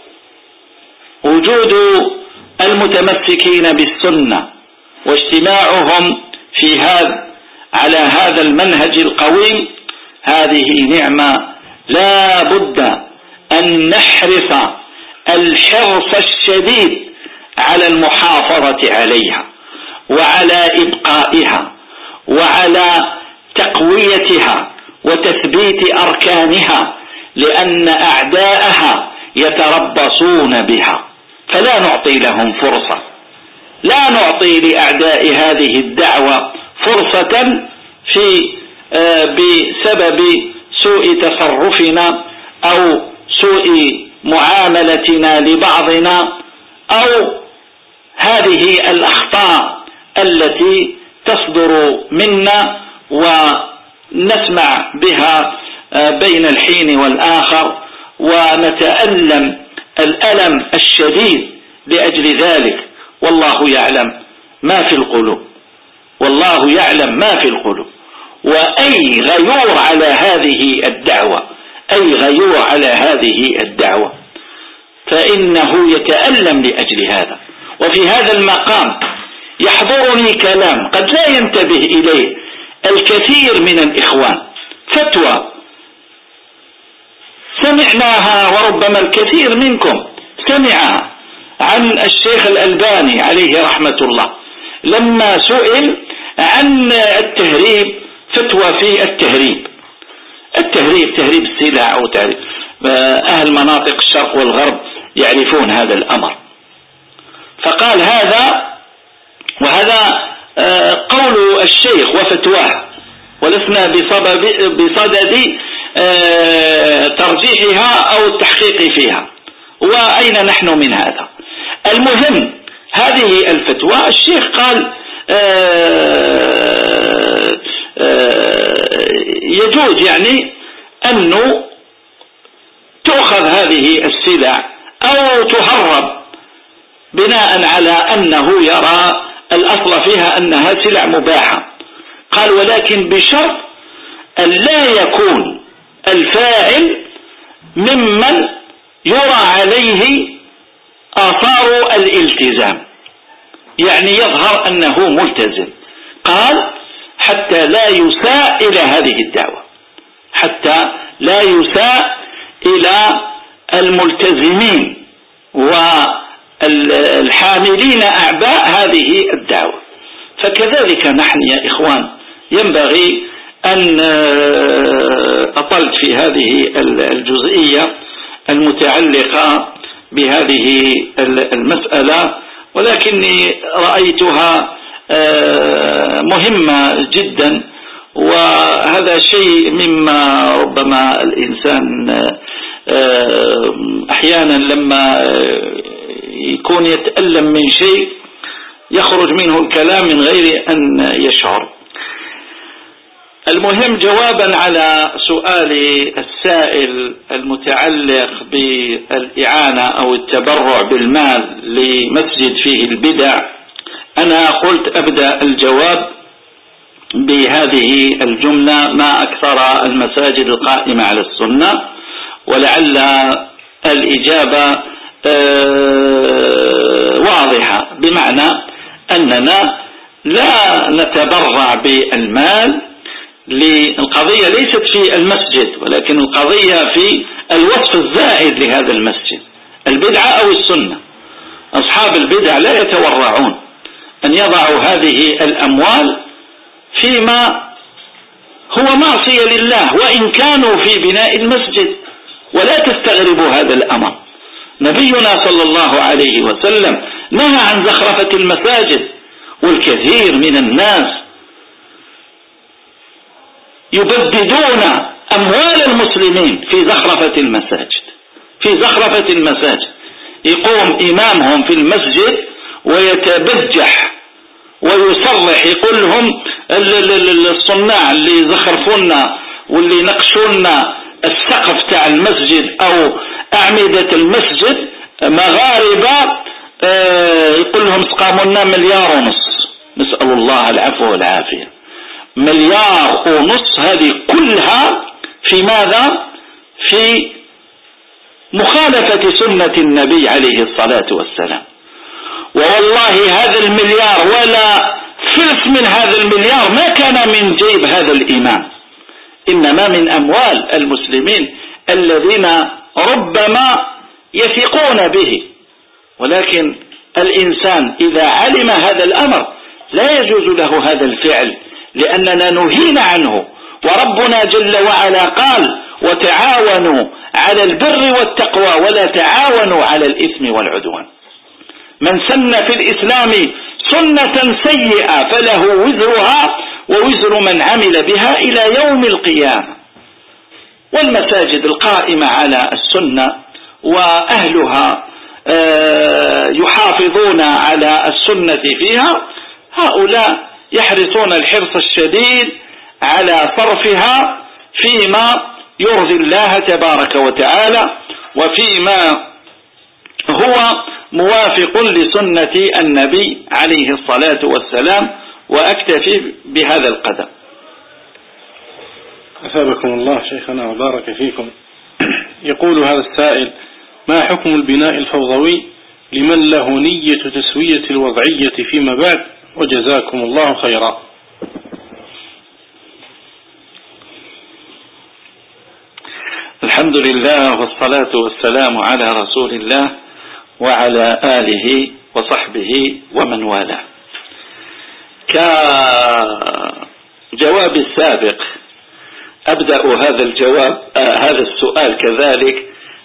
وجود المتمسكين بالسنة واجتماعهم في هذا على هذا المنهج القويم، هذه نعمة لا بد أن نحرص الحرص الشديد على المحافظة عليها وعلى إبقائها وعلى تقويتها وتثبيت أركانها، لأن أعداءها يتربصون بها، فلا نعطي لهم فرصة، لا نعطي لأعداء هذه الدعوة فرصة في آه بسبب سوء تصرفنا أو سوء معاملتنا لبعضنا أو هذه الأخطاء التي تصدر منا ونسمع بها بين الحين والآخر ونتألم الألم الشديد لأجل ذلك. والله يعلم ما في القلوب، والله يعلم ما في القلوب. وأي غيور على هذه الدعوة، أي غيور على هذه الدعوة فإنه يتألم لأجل هذا. وفي هذا المقام يحضرني كلام قد لا ينتبه إليه الكثير من الإخوان، فتوى سمعناها وربما الكثير منكم سمعها عن الشيخ الألباني عليه رحمة الله لما سئل عن التهريب، فتوى في التهريب التهريب تهريب السلع أو تهريب، أهل مناطق الشرق والغرب يعرفون هذا الأمر. فقال هذا وهذا قول الشيخ وفتواه، ولسنا بصدد ترجيحها أو التحقيق فيها، وأين نحن من هذا؟ المهم هذه الفتوى الشيخ قال يجوز يعني أنه تؤخذ هذه السلع أو تهرب بناء على أنه يرى الأصل فيها أنها سلع مباحة. قال ولكن بشرط أن لا يكون الفاعل ممن يرى عليه آثار الالتزام، يعني يظهر أنه ملتزم. قال حتى لا يساء إلى هذه الدعوة، حتى لا يساء إلى الملتزمين والحاملين أعباء هذه الدعوة. فكذلك نحن يا إخوان ينبغي أن أطلت في هذه الجزئية المتعلقة بهذه المسألة، ولكني رأيتها مهمة جدا، وهذا شيء مما ربما الإنسان أحيانا لما يكون يتألم من شيء يخرج منه الكلام من غير أن يشعر. المهم جوابا على سؤال السائل المتعلق بالإعانة أو التبرع بالمال لمسجد فيه البدع، أنا قلت أبدأ الجواب بهذه الجملة: ما أكثر المساجد القائمة على السنة. ولعل الإجابة واضحة، بمعنى أننا لا نتبرع بالمال. القضية ليست في المسجد، ولكن القضية في الوصف الزائد لهذا المسجد، البدعة أو السنة. أصحاب البدع لا يتورعون أن يضعوا هذه الأموال فيما هو معصية لله، وإن كانوا في بناء المسجد. ولا تستغربوا هذا الأمر. نبينا صلى الله عليه وسلم نهى عن زخرفة المساجد، والكثير من الناس يبددون أموال المسلمين في زخرفة المساجد في زخرفة المساجد يقوم إمامهم في المسجد ويتبجح ويصرح، يقول لهم الصناع اللي زخرفونا واللي نقشونا السقف تاع المسجد أو أعمدة المسجد مغاربة، يقول لهم سقامونا مليار ونص، نسأل الله العفو والعافية. مليار ونص هذه كلها في ماذا؟ في مخالفة سنة النبي عليه الصلاة والسلام. والله هذا المليار ولا فلس من هذا المليار ما كان من جيب هذا الإمام، إنما من أموال المسلمين الذين ربما يثقون به. ولكن الإنسان إذا علم هذا الأمر لا يجوز له هذا الفعل، لأننا نهينا عنه. وربنا جل وعلا قال: وتعاونوا على البر والتقوى ولا تعاونوا على الإثم والعدوان. من سن في الإسلام سنة سيئة فله وزرها ووزر من عمل بها إلى يوم القيامة. والمساجد القائمة على السنة وأهلها يحافظون على السنة فيها، هؤلاء يحرصون الحرص الشديد على صرفها فيما يرضي الله تبارك وتعالى وفيما هو موافق لسنة النبي عليه الصلاة والسلام. وأكتفي بهذا القدر. أثابكم الله شيخنا وبارك فيكم. يقول هذا السائل: ما حكم البناء الفوضوي لمن له نية تسوية الوضعية فيما بعد؟ وجزاكم الله خيرا. الحمد لله والصلاة والسلام على رسول الله وعلى آله وصحبه ومن والاه. كجواب السابق أبدأ هذا الجواب آه هذا السؤال كذلك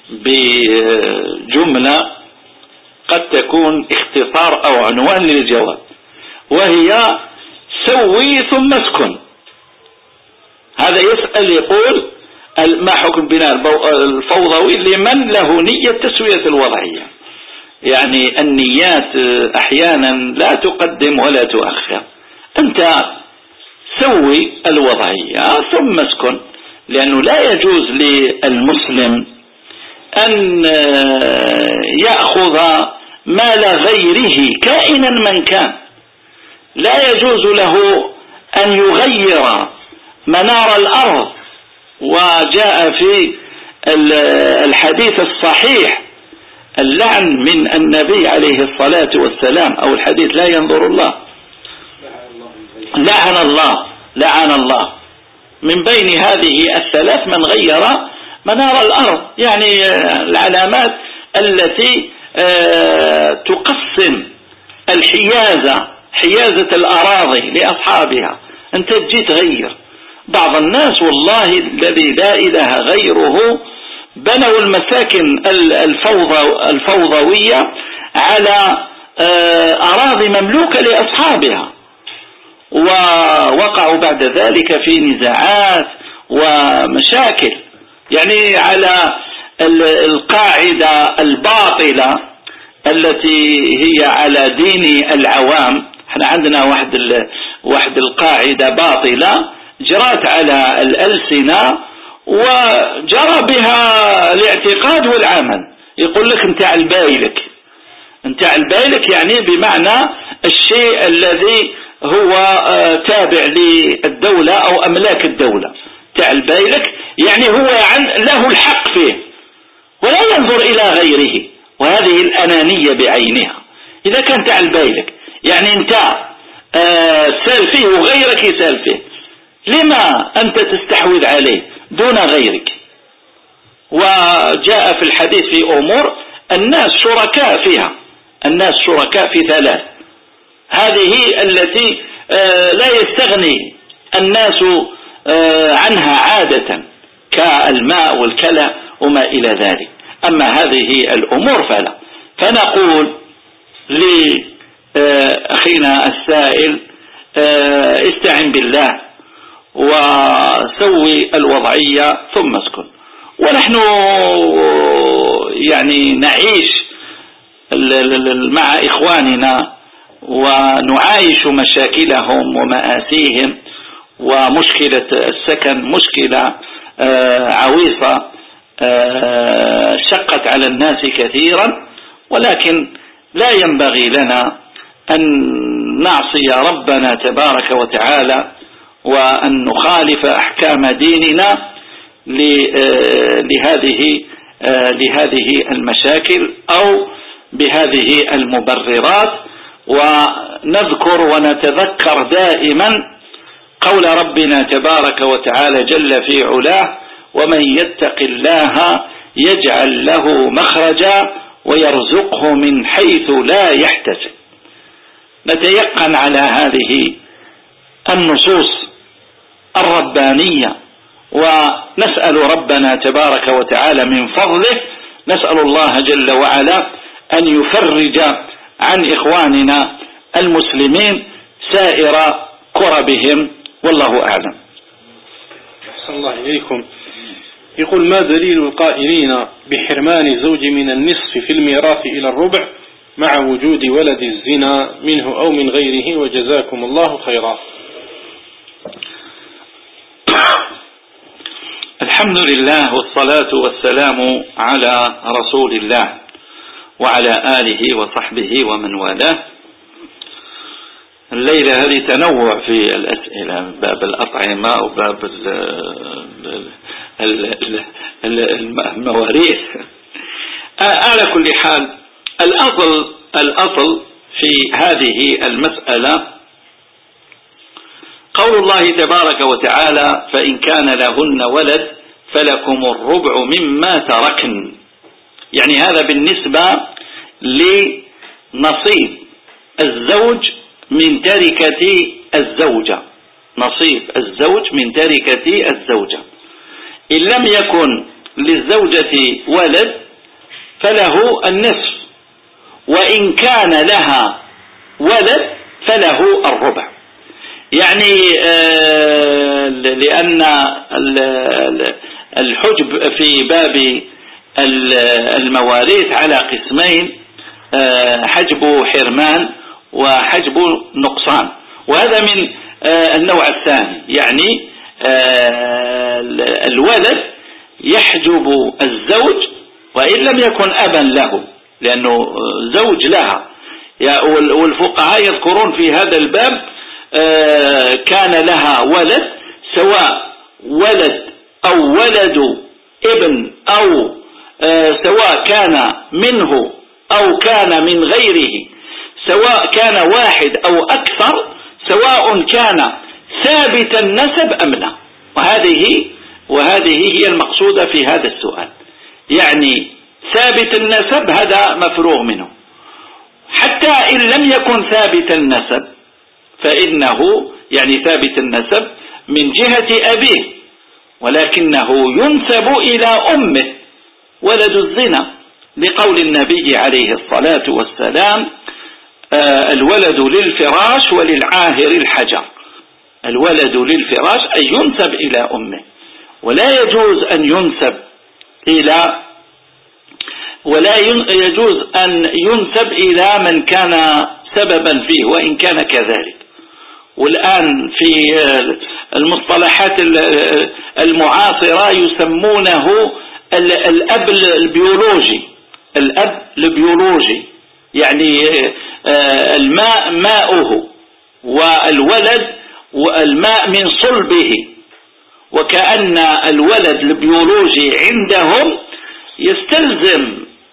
بجملة قد تكون اختصار أو عنوان للجواب، وهي: سوي ثم اسكن. هذا يسأل يقول: ما حكم البناء الفوضوي لمن له نية تسوية الوضعية؟ يعني النيات أحيانا لا تقدم ولا تؤخر. أنت سوي الوضعية ثم اسكن، لأنه لا يجوز للمسلم أن يأخذ مال غيره كائنا من كان. لا يجوز له أن يغير منار الأرض. وجاء في الحديث الصحيح اللعن من النبي عليه الصلاة والسلام، أو الحديث: لا ينظر الله، لعن الله لعن الله. من بين هذه الثلاث من غير منار الأرض، يعني العلامات التي تقسم الحيازة حيازة الأراضي لأصحابها. أنت تجي تغير. بعض الناس والله الذي لا إله غيره بنوا المساكن الفوضوية على أراضي مملوكة لأصحابها، ووقعوا بعد ذلك في نزاعات ومشاكل، يعني على القاعدة الباطلة التي هي على دين العوام. احنا عندنا واحد واحد القاعدة باطلة جرت على الألسنة وجرى بها الاعتقاد والعمل. يقول لك: انت على البايلك انت على البايلك، يعني بمعنى الشيء الذي هو تابع للدولة أو أملاك الدولة. تعال بالك يعني هو له الحق فيه ولا ينظر إلى غيره. وهذه الأنانية بعينها. إذا كنت على بالك يعني أنت آه سال فيه وغيرك يسال فيه، لما أنت تستحوذ عليه دون غيرك؟ وجاء في الحديث في أمور الناس شركاء فيها، الناس شركاء في ثلاث، هذه التي آه لا يستغني الناس آه عنها عادة كالماء والكلى وما إلى ذلك. أما هذه الأمور فلا. فنقول لأخينا السائل استعن بالله وسوي الوضعية ثم اسكن. ونحن يعني نعيش مع إخواننا ونعايش مشاكلهم ومآسيهم، ومشكلة السكن مشكلة عويصة شقت على الناس كثيرا، ولكن لا ينبغي لنا أن نعصي ربنا تبارك وتعالى وأن نخالف أحكام ديننا لهذه لهذه المشاكل أو بهذه المبررات. ونذكر ونتذكر دائما قول ربنا تبارك وتعالى جل في علاه: ومن يتق الله يجعل له مخرجا ويرزقه من حيث لا يحتسب. نتيقن على هذه النصوص الربانية ونسأل ربنا تبارك وتعالى من فضله، نسأل الله جل وعلا أن يفرج عن إخواننا المسلمين سائر كربهم، والله أعلم. أحسن الله إليكم. يقول: ما دليل القائلين بحرمان الزوج من النصف في الميراث إلى الربع مع وجود ولد الزنا منه أو من غيره، وجزاكم الله خيرا. الحمد لله والصلاة والسلام على رسول الله وعلى آله وصحبه ومن والاه. الليلة هذه تنوع في الأسئلة، باب الأطعمة وباب المواريث. على كل حال، الأصل الأصل في هذه المسألة قول الله تبارك وتعالى: فإن كان لهن ولد فلكم الربع مما تركن. يعني هذا بالنسبة لنصيب الزوج من تركة الزوجة، نصيب الزوج من تركة الزوجة. إن لم يكن للزوجة ولد فله النصف، وإن كان لها ولد فله الربع. يعني لأن الحجب في باب المواريث على قسمين: حجب حرمان وحجب نقصان، وهذا من النوع الثاني. يعني الولد يحجب الزوج وإن لم يكن أبا له، لأنه زوج لها. والفقهاء يذكرون في هذا الباب كان لها ولد، سواء ولد أو ولد ابن، أو سواء كان منه أو كان من غيره، سواء كان واحد أو أكثر، سواء كان ثابت النسب أم لا. وهذه وهذه هي المقصودة في هذا السؤال. يعني ثابت النسب هذا مفروغ منه، حتى إن لم يكن ثابت النسب فإنه يعني ثابت النسب من جهة أبيه، ولكنه ينسب إلى أمه ولد الزنا، لقول النبي عليه الصلاة والسلام: الولد للفراش وللعاهر الحجر. الولد للفراش أي ينسب إلى أمه، ولا يجوز أن ينسب إلى ولا يجوز أن ينسب إلى من كان سببا فيه وإن كان كذلك. والآن في المصطلحات المعاصرة يسمونه الأب البيولوجي، الأب البيولوجي، يعني الماء ماؤه والولد والماء من صلبه، وكأن الولد البيولوجي عندهم يستلزم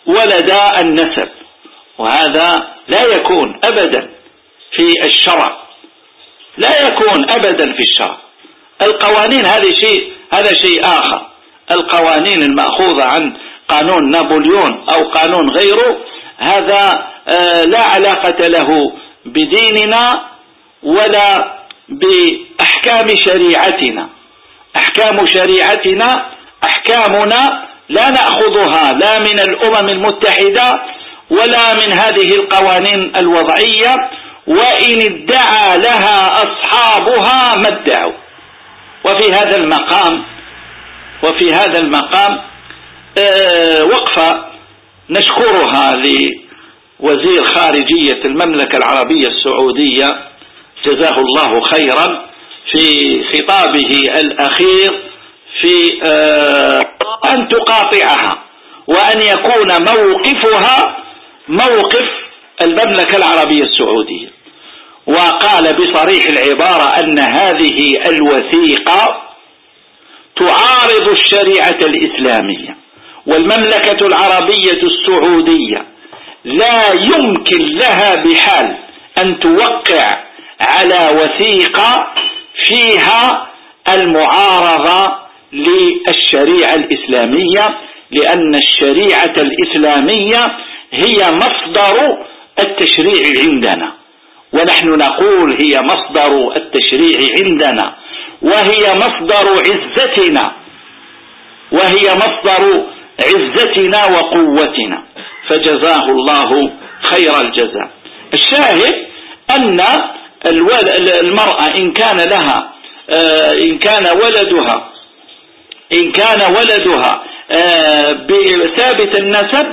ولد النسب، وهذا لا يكون أبدا في الشرع، لا يكون أبدا في الشرع. القوانين هذا شيء هذا شيء آخر. القوانين المأخوذة عن قانون نابليون أو قانون غيره هذا لا علاقة له بديننا ولا بأحكام شريعتنا. أحكام شريعتنا أحكامنا لا نأخذها لا من الأمم المتحدة ولا من هذه القوانين الوضعية، وإن ادعى لها أصحابها ما ادعوا. وفي هذا المقام وفي هذا المقام أه وقفة نشكرها لوزير خارجية المملكة العربية السعودية جزاه الله خيرا في خطابه الأخير في أه أن تقاطعها وأن يكون موقفها موقف المملكة العربية السعودية. وقال بصريح العبارة أن هذه الوثيقة تعارض الشريعة الإسلامية، والمملكة العربية السعودية لا يمكن لها بحال أن توقع على وثيقة فيها المعارضة للشريعة الإسلامية، لأن الشريعة الإسلامية هي مصدر التشريع عندنا، ونحن نقول هي مصدر التشريع عندنا، وهي مصدر عزتنا وهي مصدر عزتنا وقوتنا، فجزاه الله خير الجزاء. الشاهد أن المرأة إن كان لها إن كان ولدها إن كان ولدها بثابت النسب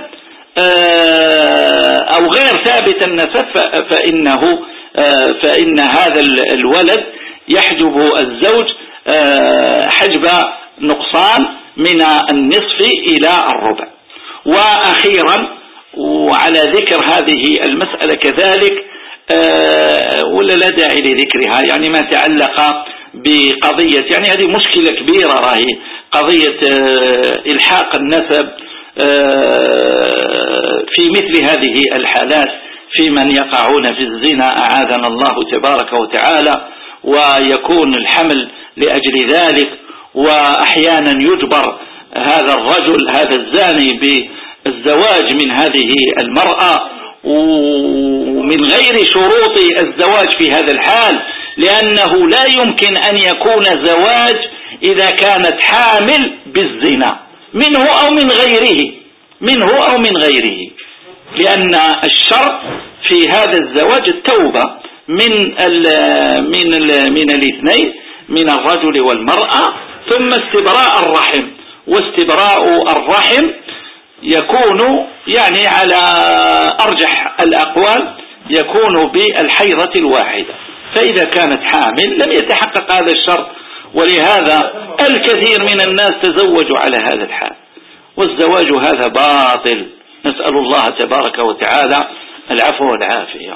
أو غير ثابت النسب فإنه فإن هذا الولد يحجب الزوج حجب نقصان من النصف إلى الربع. وأخيرا وعلى ذكر هذه المسألة كذلك ولا لا داعي لذكرها، يعني ما تعلق بقضية، يعني هذه مشكلة كبيرة راهي قضية إلحاق النسب في مثل هذه الحالات في من يقعون في الزنا أعاذنا الله تبارك وتعالى، ويكون الحمل لأجل ذلك، وأحيانا يجبر هذا الرجل هذا الزاني بالزواج من هذه المرأة ومن غير شروط الزواج في هذا الحال، لأنه لا يمكن أن يكون زواج إذا كانت حامل بالزنا منه أو من غيره منه أو من غيره لأن الشرط في هذا الزواج التوبة من ال من ال من الاثنين من الرجل والمرأة، ثم استبراء الرحم، واستبراء الرحم يكون يعني على أرجح الأقوال يكون بالحيضة الواحدة، فإذا كانت حامل لم يتحقق هذا الشرط، ولهذا الكثير من الناس تزوجوا على هذا الحال، والزواج هذا باطل. نسأل الله تبارك وتعالى العفو والعافية.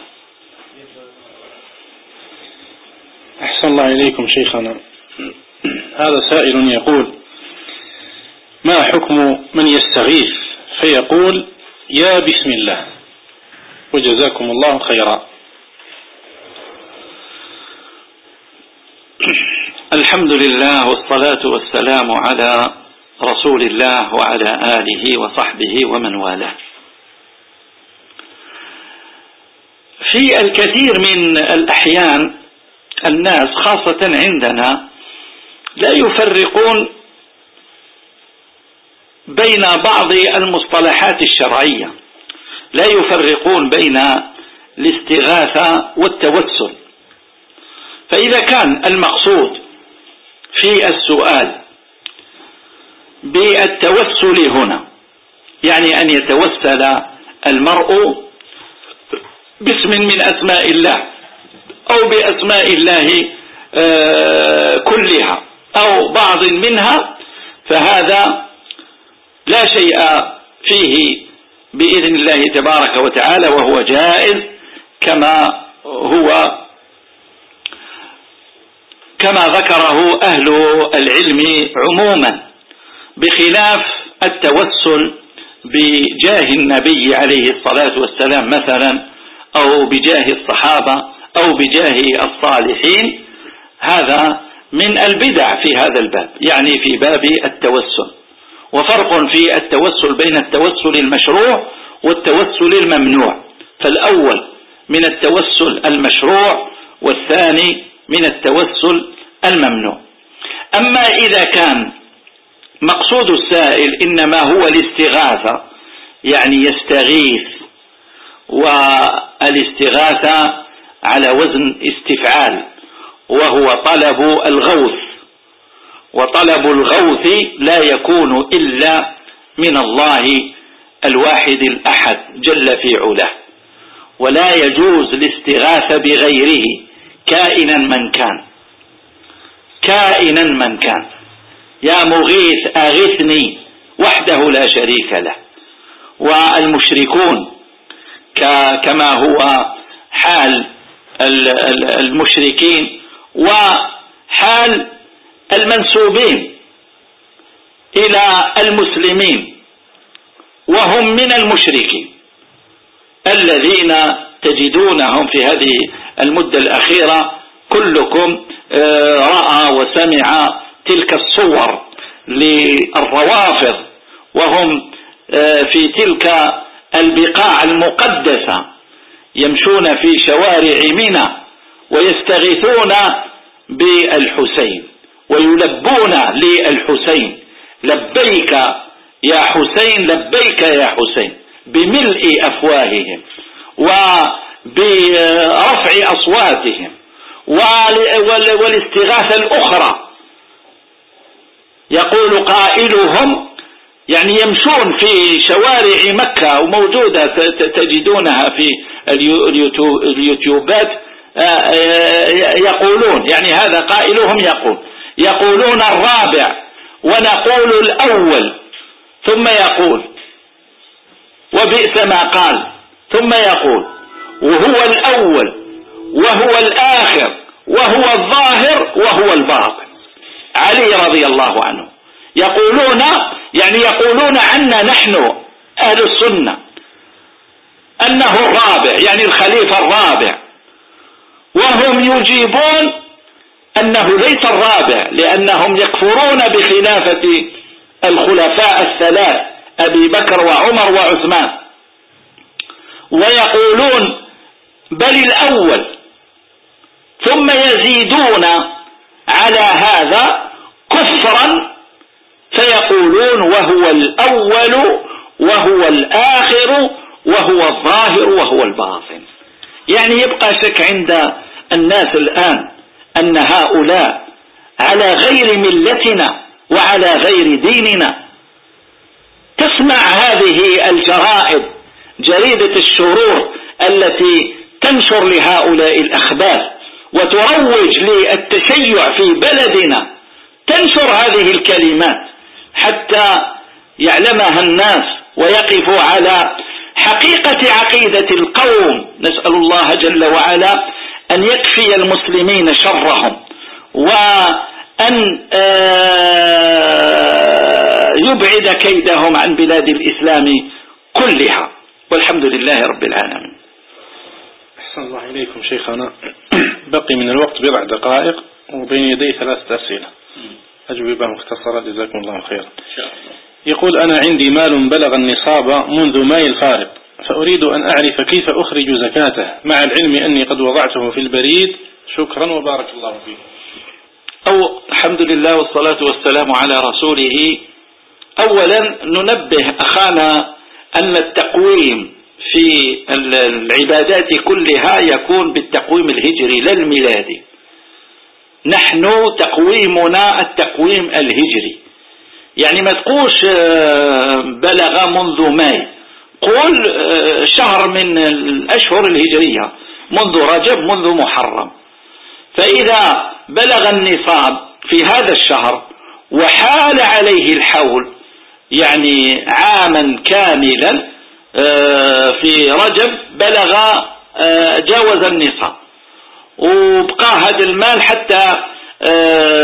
أحسن الله إليكم شيخنا. هذا سائل يقول: ما حكم من يستغيث فيقول يا بسم الله؟ وجزاكم الله خيرا. الحمد لله والصلاة والسلام على رسول الله وعلى آله وصحبه ومن والاه. في الكثير من الأحيان الناس خاصة عندنا لا يفرقون بين بعض المصطلحات الشرعية، لا يفرقون بين الاستغاثة والتوسل. فإذا كان المقصود في السؤال بالتوسل هنا يعني أن يتوسل المرء باسم من أسماء الله أو بأسماء الله كلها أو بعض منها، فهذا لا شيء فيه بإذن الله تبارك وتعالى، وهو جائز كما هو كما ذكره أهل العلم عموما، بخلاف التوسل بجاه النبي عليه الصلاة والسلام مثلا، أو بجاه الصحابة، أو بجاه الصالحين، هذا من البدع في هذا الباب، يعني في باب التوسل. وفرق في التوسل بين التوسل المشروع والتوسل الممنوع، فالأول من التوسل المشروع والثاني من التوسل الممنوع. أما إذا كان مقصود السائل إنما هو الاستغاثة، يعني يستغيث، والاستغاثة على وزن استفعال، وهو طلب الغوث، وطلب الغوث لا يكون إلا من الله الواحد الأحد جل في علاه، ولا يجوز الاستغاثة بغيره كائنا من كان، كائنا من كان. يا مغيث أغثني وحده لا شريك له. والمشركون كما هو حال المشركين وحال المنسوبين إلى المسلمين وهم من المشركين الذين تجدونهم في هذه المدة الأخيرة، كلكم رأى وسمع تلك الصور للروافض وهم في تلك البقاع المقدسة يمشون في شوارع منى ويستغيثون بالحسين ويلبون للحسين لبيك يا حسين لبيك يا حسين بملء أفواههم وبرفع أصواتهم. والاستغاثة الأخرى يقول قائلهم، يعني يمشون في شوارع مكة وموجودة تجدونها في اليوتيوبات، يقولون، يعني هذا قائلهم يقول يقولون الرابع ونقول الأول، ثم يقول وبئس ما قال، ثم يقول وهو الأول وهو الآخر وهو الظاهر وهو الباطن. علي رضي الله عنه يقولون، يعني يقولون عنا نحن أهل السنة أنه الرابع، يعني الخليفة الرابع، وهم يجيبون أنه ليس الرابع، لأنهم يكفرون بخلافة الخلفاء الثلاث أبي بكر وعمر وعثمان، ويقولون بل الأول، ثم يزيدون على هذا كفرا فيقولون وهو الأول وهو الآخر وهو الظاهر وهو الباطن. يعني يبقى شك عند الناس الآن أن هؤلاء على غير ملتنا وعلى غير ديننا. تسمع هذه الجرائد، جريدة الشرور التي تنشر لهؤلاء الأخبار وتروج للتشيع في بلدنا، تنشر هذه الكلمات حتى يعلمها الناس ويقفوا على حقيقة عقيدة القوم. نسأل الله جل وعلا أن يكفي المسلمين شرهم، وأن يبعد كيدهم عن بلاد الإسلام كلها، والحمد لله رب العالمين. أحسن الله إليكم شيخنا. بقي من الوقت بضع دقائق وبين يدي ثلاثة أسئلة، أجوبة مختصرة جزاكم الله خيرا. يقول أنا عندي مال بلغ النصاب منذ ماي الفارق، فأريد أن أعرف كيف أخرج زكاته مع العلم أني قد وضعته في البريد. شكرا وبارك الله فيك. أو الحمد لله والصلاة والسلام على رسوله. أولا ننبه أخانا أن التقويم في العبادات كلها يكون بالتقويم الهجري لا الميلادي. نحن تقويمنا التقويم الهجري، يعني ما تقولش بلغ منذ ماي، قول شهر من الأشهر الهجرية، منذ رجب منذ محرم. فإذا بلغ النصاب في هذا الشهر وحال عليه الحول، يعني عاما كاملا في رجب بلغ جاوز النصاب وبقى هذا المال حتى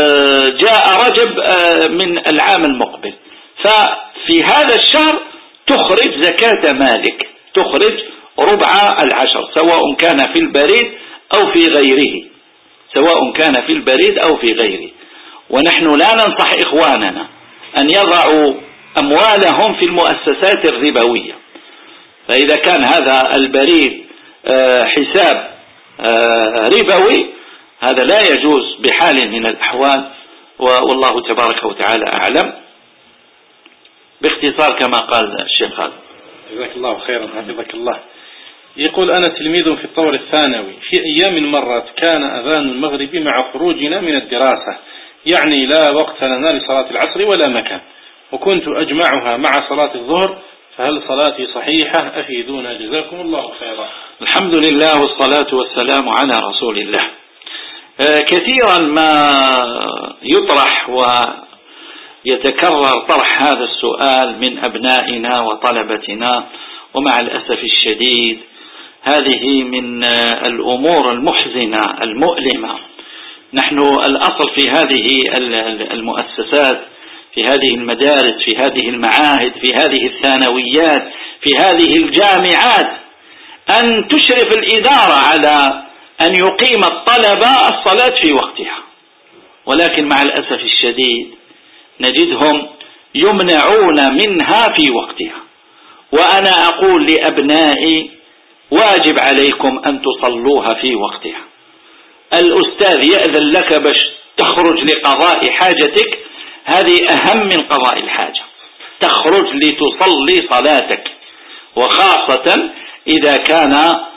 جاء رجب من العام المقبل، ففي هذا الشهر تخرج زكاة مالك، تخرج ربع العشر، سواء كان في البريد أو في غيره، سواء كان في البريد أو في غيره. ونحن لا ننصح إخواننا أن يضعوا أموالهم في المؤسسات الربوية. فإذا كان هذا البريد حساب ربوي هذا لا يجوز بحال من الأحوال، والله تبارك وتعالى أعلم. باختصار كما قال الشيخ خالد. جزاك الله خيرا، حفظك الله. يقول أنا تلميذ في الطور الثانوي، في أيام مرت كان أذان المغرب مع خروجنا من الدراسة، يعني لا وقت لنا لصلاة العصر ولا مكان، وكنت أجمعها مع صلاة الظهر، فهل صلاتي صحيحة؟ أفيدونا جزاكم الله خيرا. الحمد لله والصلاة والسلام على رسول الله. كثيرا ما يطرح ويتكرر طرح هذا السؤال من أبنائنا وطلبتنا، ومع الأسف الشديد هذه من الأمور المحزنة المؤلمة. نحن الأصل في هذه المؤسسات، في هذه المدارس، في هذه المعاهد، في هذه الثانويات، في هذه الجامعات، أن تشرف الإدارة على أن يقيم الطلبة الصلاة في وقتها، ولكن مع الأسف الشديد نجدهم يمنعون منها في وقتها. وأنا أقول لأبنائي واجب عليكم أن تصلوها في وقتها. الأستاذ يأذن لك باش تخرج لقضاء حاجتك، هذه أهم من قضاء الحاجة، تخرج لتصلي صلاتك، وخاصة إذا كان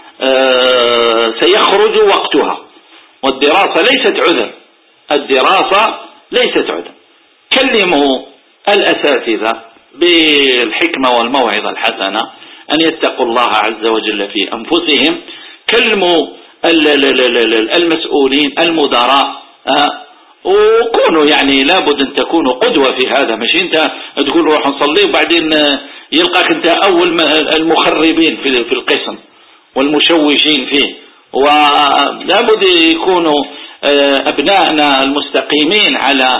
سيخرج وقتها. والدراسة ليست عذر، الدراسة ليست عذر. كلموا الأساتذة بالحكمة والموعظة الحسنة أن يتقوا الله عز وجل في أنفسهم، كلموا المسؤولين المدراء، وكونوا يعني لابد أن تكونوا قدوة في هذا. مش أنت تقول روح نصلي وبعدين يلقاك أنت أول المخربين في القسم والمشوشين فيه. ولابد يكونوا أبنائنا المستقيمين على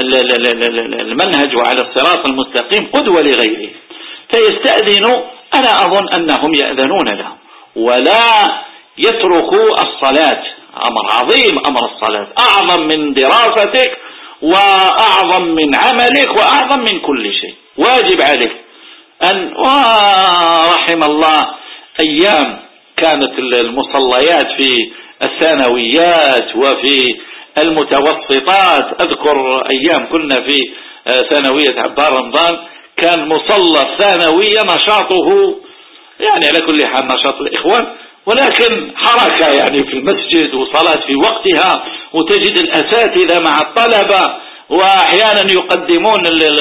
المنهج وعلى الصراط المستقيم قدوة لغيره، فيستأذنوا. أنا أظن أنهم يأذنون لهم ولا يتركوا الصلاة. أمر عظيم، أمر الصلاة أعظم من دراستك وأعظم من عملك وأعظم من كل شيء. واجب عليك أن، ورحم الله أيام كانت المصليات في الثانويات وفي المتوسطات. أذكر أيام كنا في ثانوية عبار رمضان، كان مصلى الثانوية نشاطه يعني على كل حال نشاط الإخوان، ولكن حركة يعني في المسجد وصلاة في وقتها، وتجد الأساتذة مع الطلبة، وأحيانا يقدمون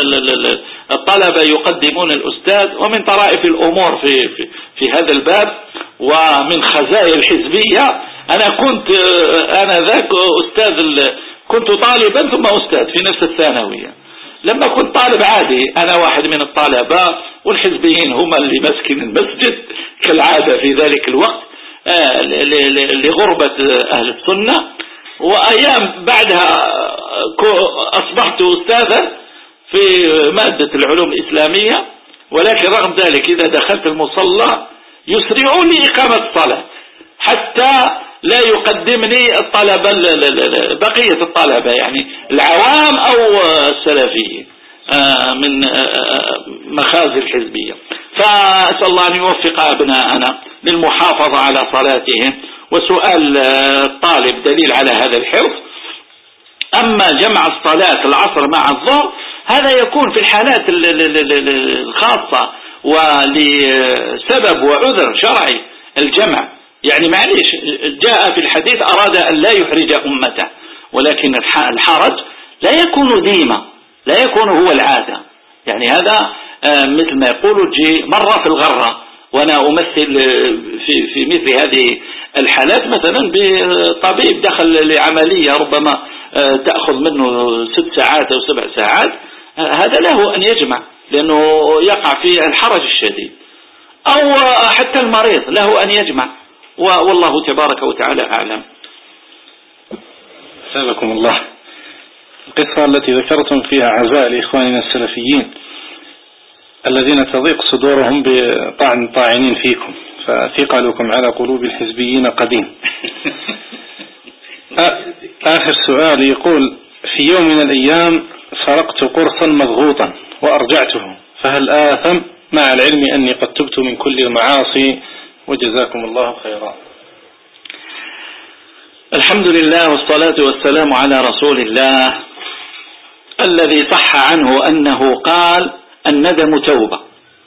الطلبة يقدمون الأستاذ. ومن طرائف الأمور في, في, في هذا الباب ومن خزايا الحزبية، أنا كنت أنا ذاك أستاذ، كنت طالبا ثم أستاذ في نفس الثانوية. لما كنت طالب عادي أنا واحد من الطلبة، والحزبيين هم اللي مسكن المسجد كالعادة في ذلك الوقت لغربة أهل السنة. وأيام بعدها أصبحت أستاذا في مادة العلوم الإسلامية، ولكن رغم ذلك إذا دخلت المصلى يسرعون لإقامة الصلاة حتى لا يقدمني الطلبة بقية الطلبة يعني العوام أو السلفيين من مخازي الحزبية. فأسأل الله أن يوفق أبناءنا للمحافظة على صلاتهم. وسؤال الطالب دليل على هذا الحرص. أما جمع الصلاة العصر مع الظهر هذا يكون في الحالات الخاصة ولسبب وعذر شرعي الجمع، يعني معليش جاء في الحديث أراد أن لا يحرج أمته، ولكن الحرج لا يكون ديما، لا يكون هو العادة. يعني هذا مثل ما يقولوا تجي مرة في الغرة. وأنا أمثل في, في مثل هذه الحالات مثلا بطبيب دخل لعملية ربما تأخذ منه ست ساعات أو سبع ساعات، هذا له أن يجمع لأنه يقع في الحرج الشديد، أو حتى المريض له أن يجمع، والله تبارك وتعالى أعلم. سلامكم الله. القصة التي ذكرتم فيها عزاء لإخواننا السلفيين الذين تضيق صدورهم بطعن طاعنين فيكم، فثقلكم على قلوب الحزبيين قديم. آخر سؤال يقول: في يوم من الأيام سرقت قرصا مضغوطا وأرجعته، فهل آثم مع العلم أني قد تبت من كل المعاصي؟ وجزاكم الله خيرا. الحمد لله والصلاة والسلام على رسول الله الذي صح عنه أنه قال: الندم توبة.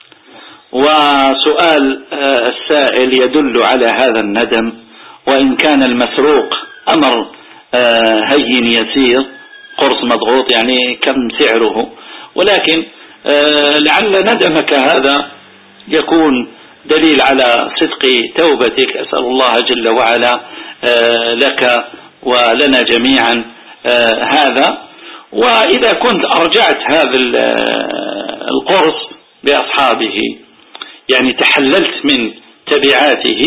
وسؤال السائل يدل على هذا الندم، وإن كان المسروق أمر هين يسير، قرص مضغوط يعني كم سعره، ولكن لعل ندمك هذا يكون دليل على صدق توبتك. أسأل الله جل وعلا لك ولنا جميعا هذا. وإذا كنت أرجعت هذا القرص بأصحابه، يعني تحللت من تبعاته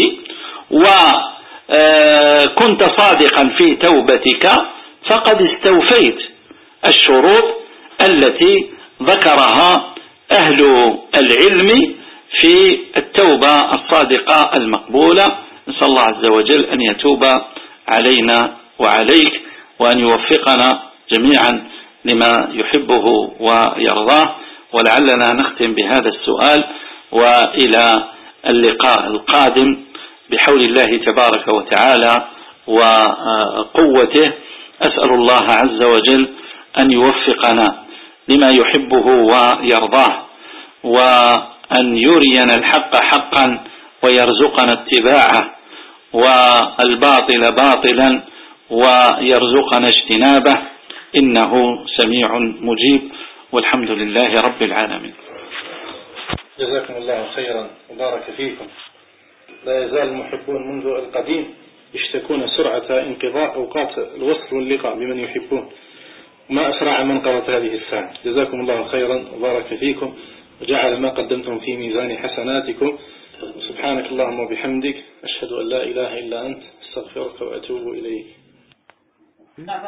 وكنت صادقا في توبتك، فقد استوفيت الشروط التي ذكرها أهل العلم في التوبة الصادقة المقبولة. نسأل الله عز وجل أن يتوب علينا وعليك، وأن يوفقنا جميعا لما يحبه ويرضاه. ولعلنا نختم بهذا السؤال، وإلى اللقاء القادم بحول الله تبارك وتعالى وقوته. أسأل الله عز وجل أن يوفقنا لما يحبه ويرضاه، وأن يرينا الحق حقا ويرزقنا اتباعه، والباطل باطلا ويرزقنا اجتنابه، إنه سميع مجيب، والحمد لله رب العالمين. جزاكم الله خيرا وبارك فيكم. لا يزال المحبون منذ القديم يشتكون سرعة انقضاء أوقات الوصل واللقاء بمن يحبون، وما أسرع من قضت هذه الساعة. جزاكم الله خيرا وبارك فيكم، وجعل ما قدمتم في ميزان حسناتكم. سبحانك اللهم وبحمدك، أشهد أن لا إله إلا أنت، استغفرك وأتوب إليك.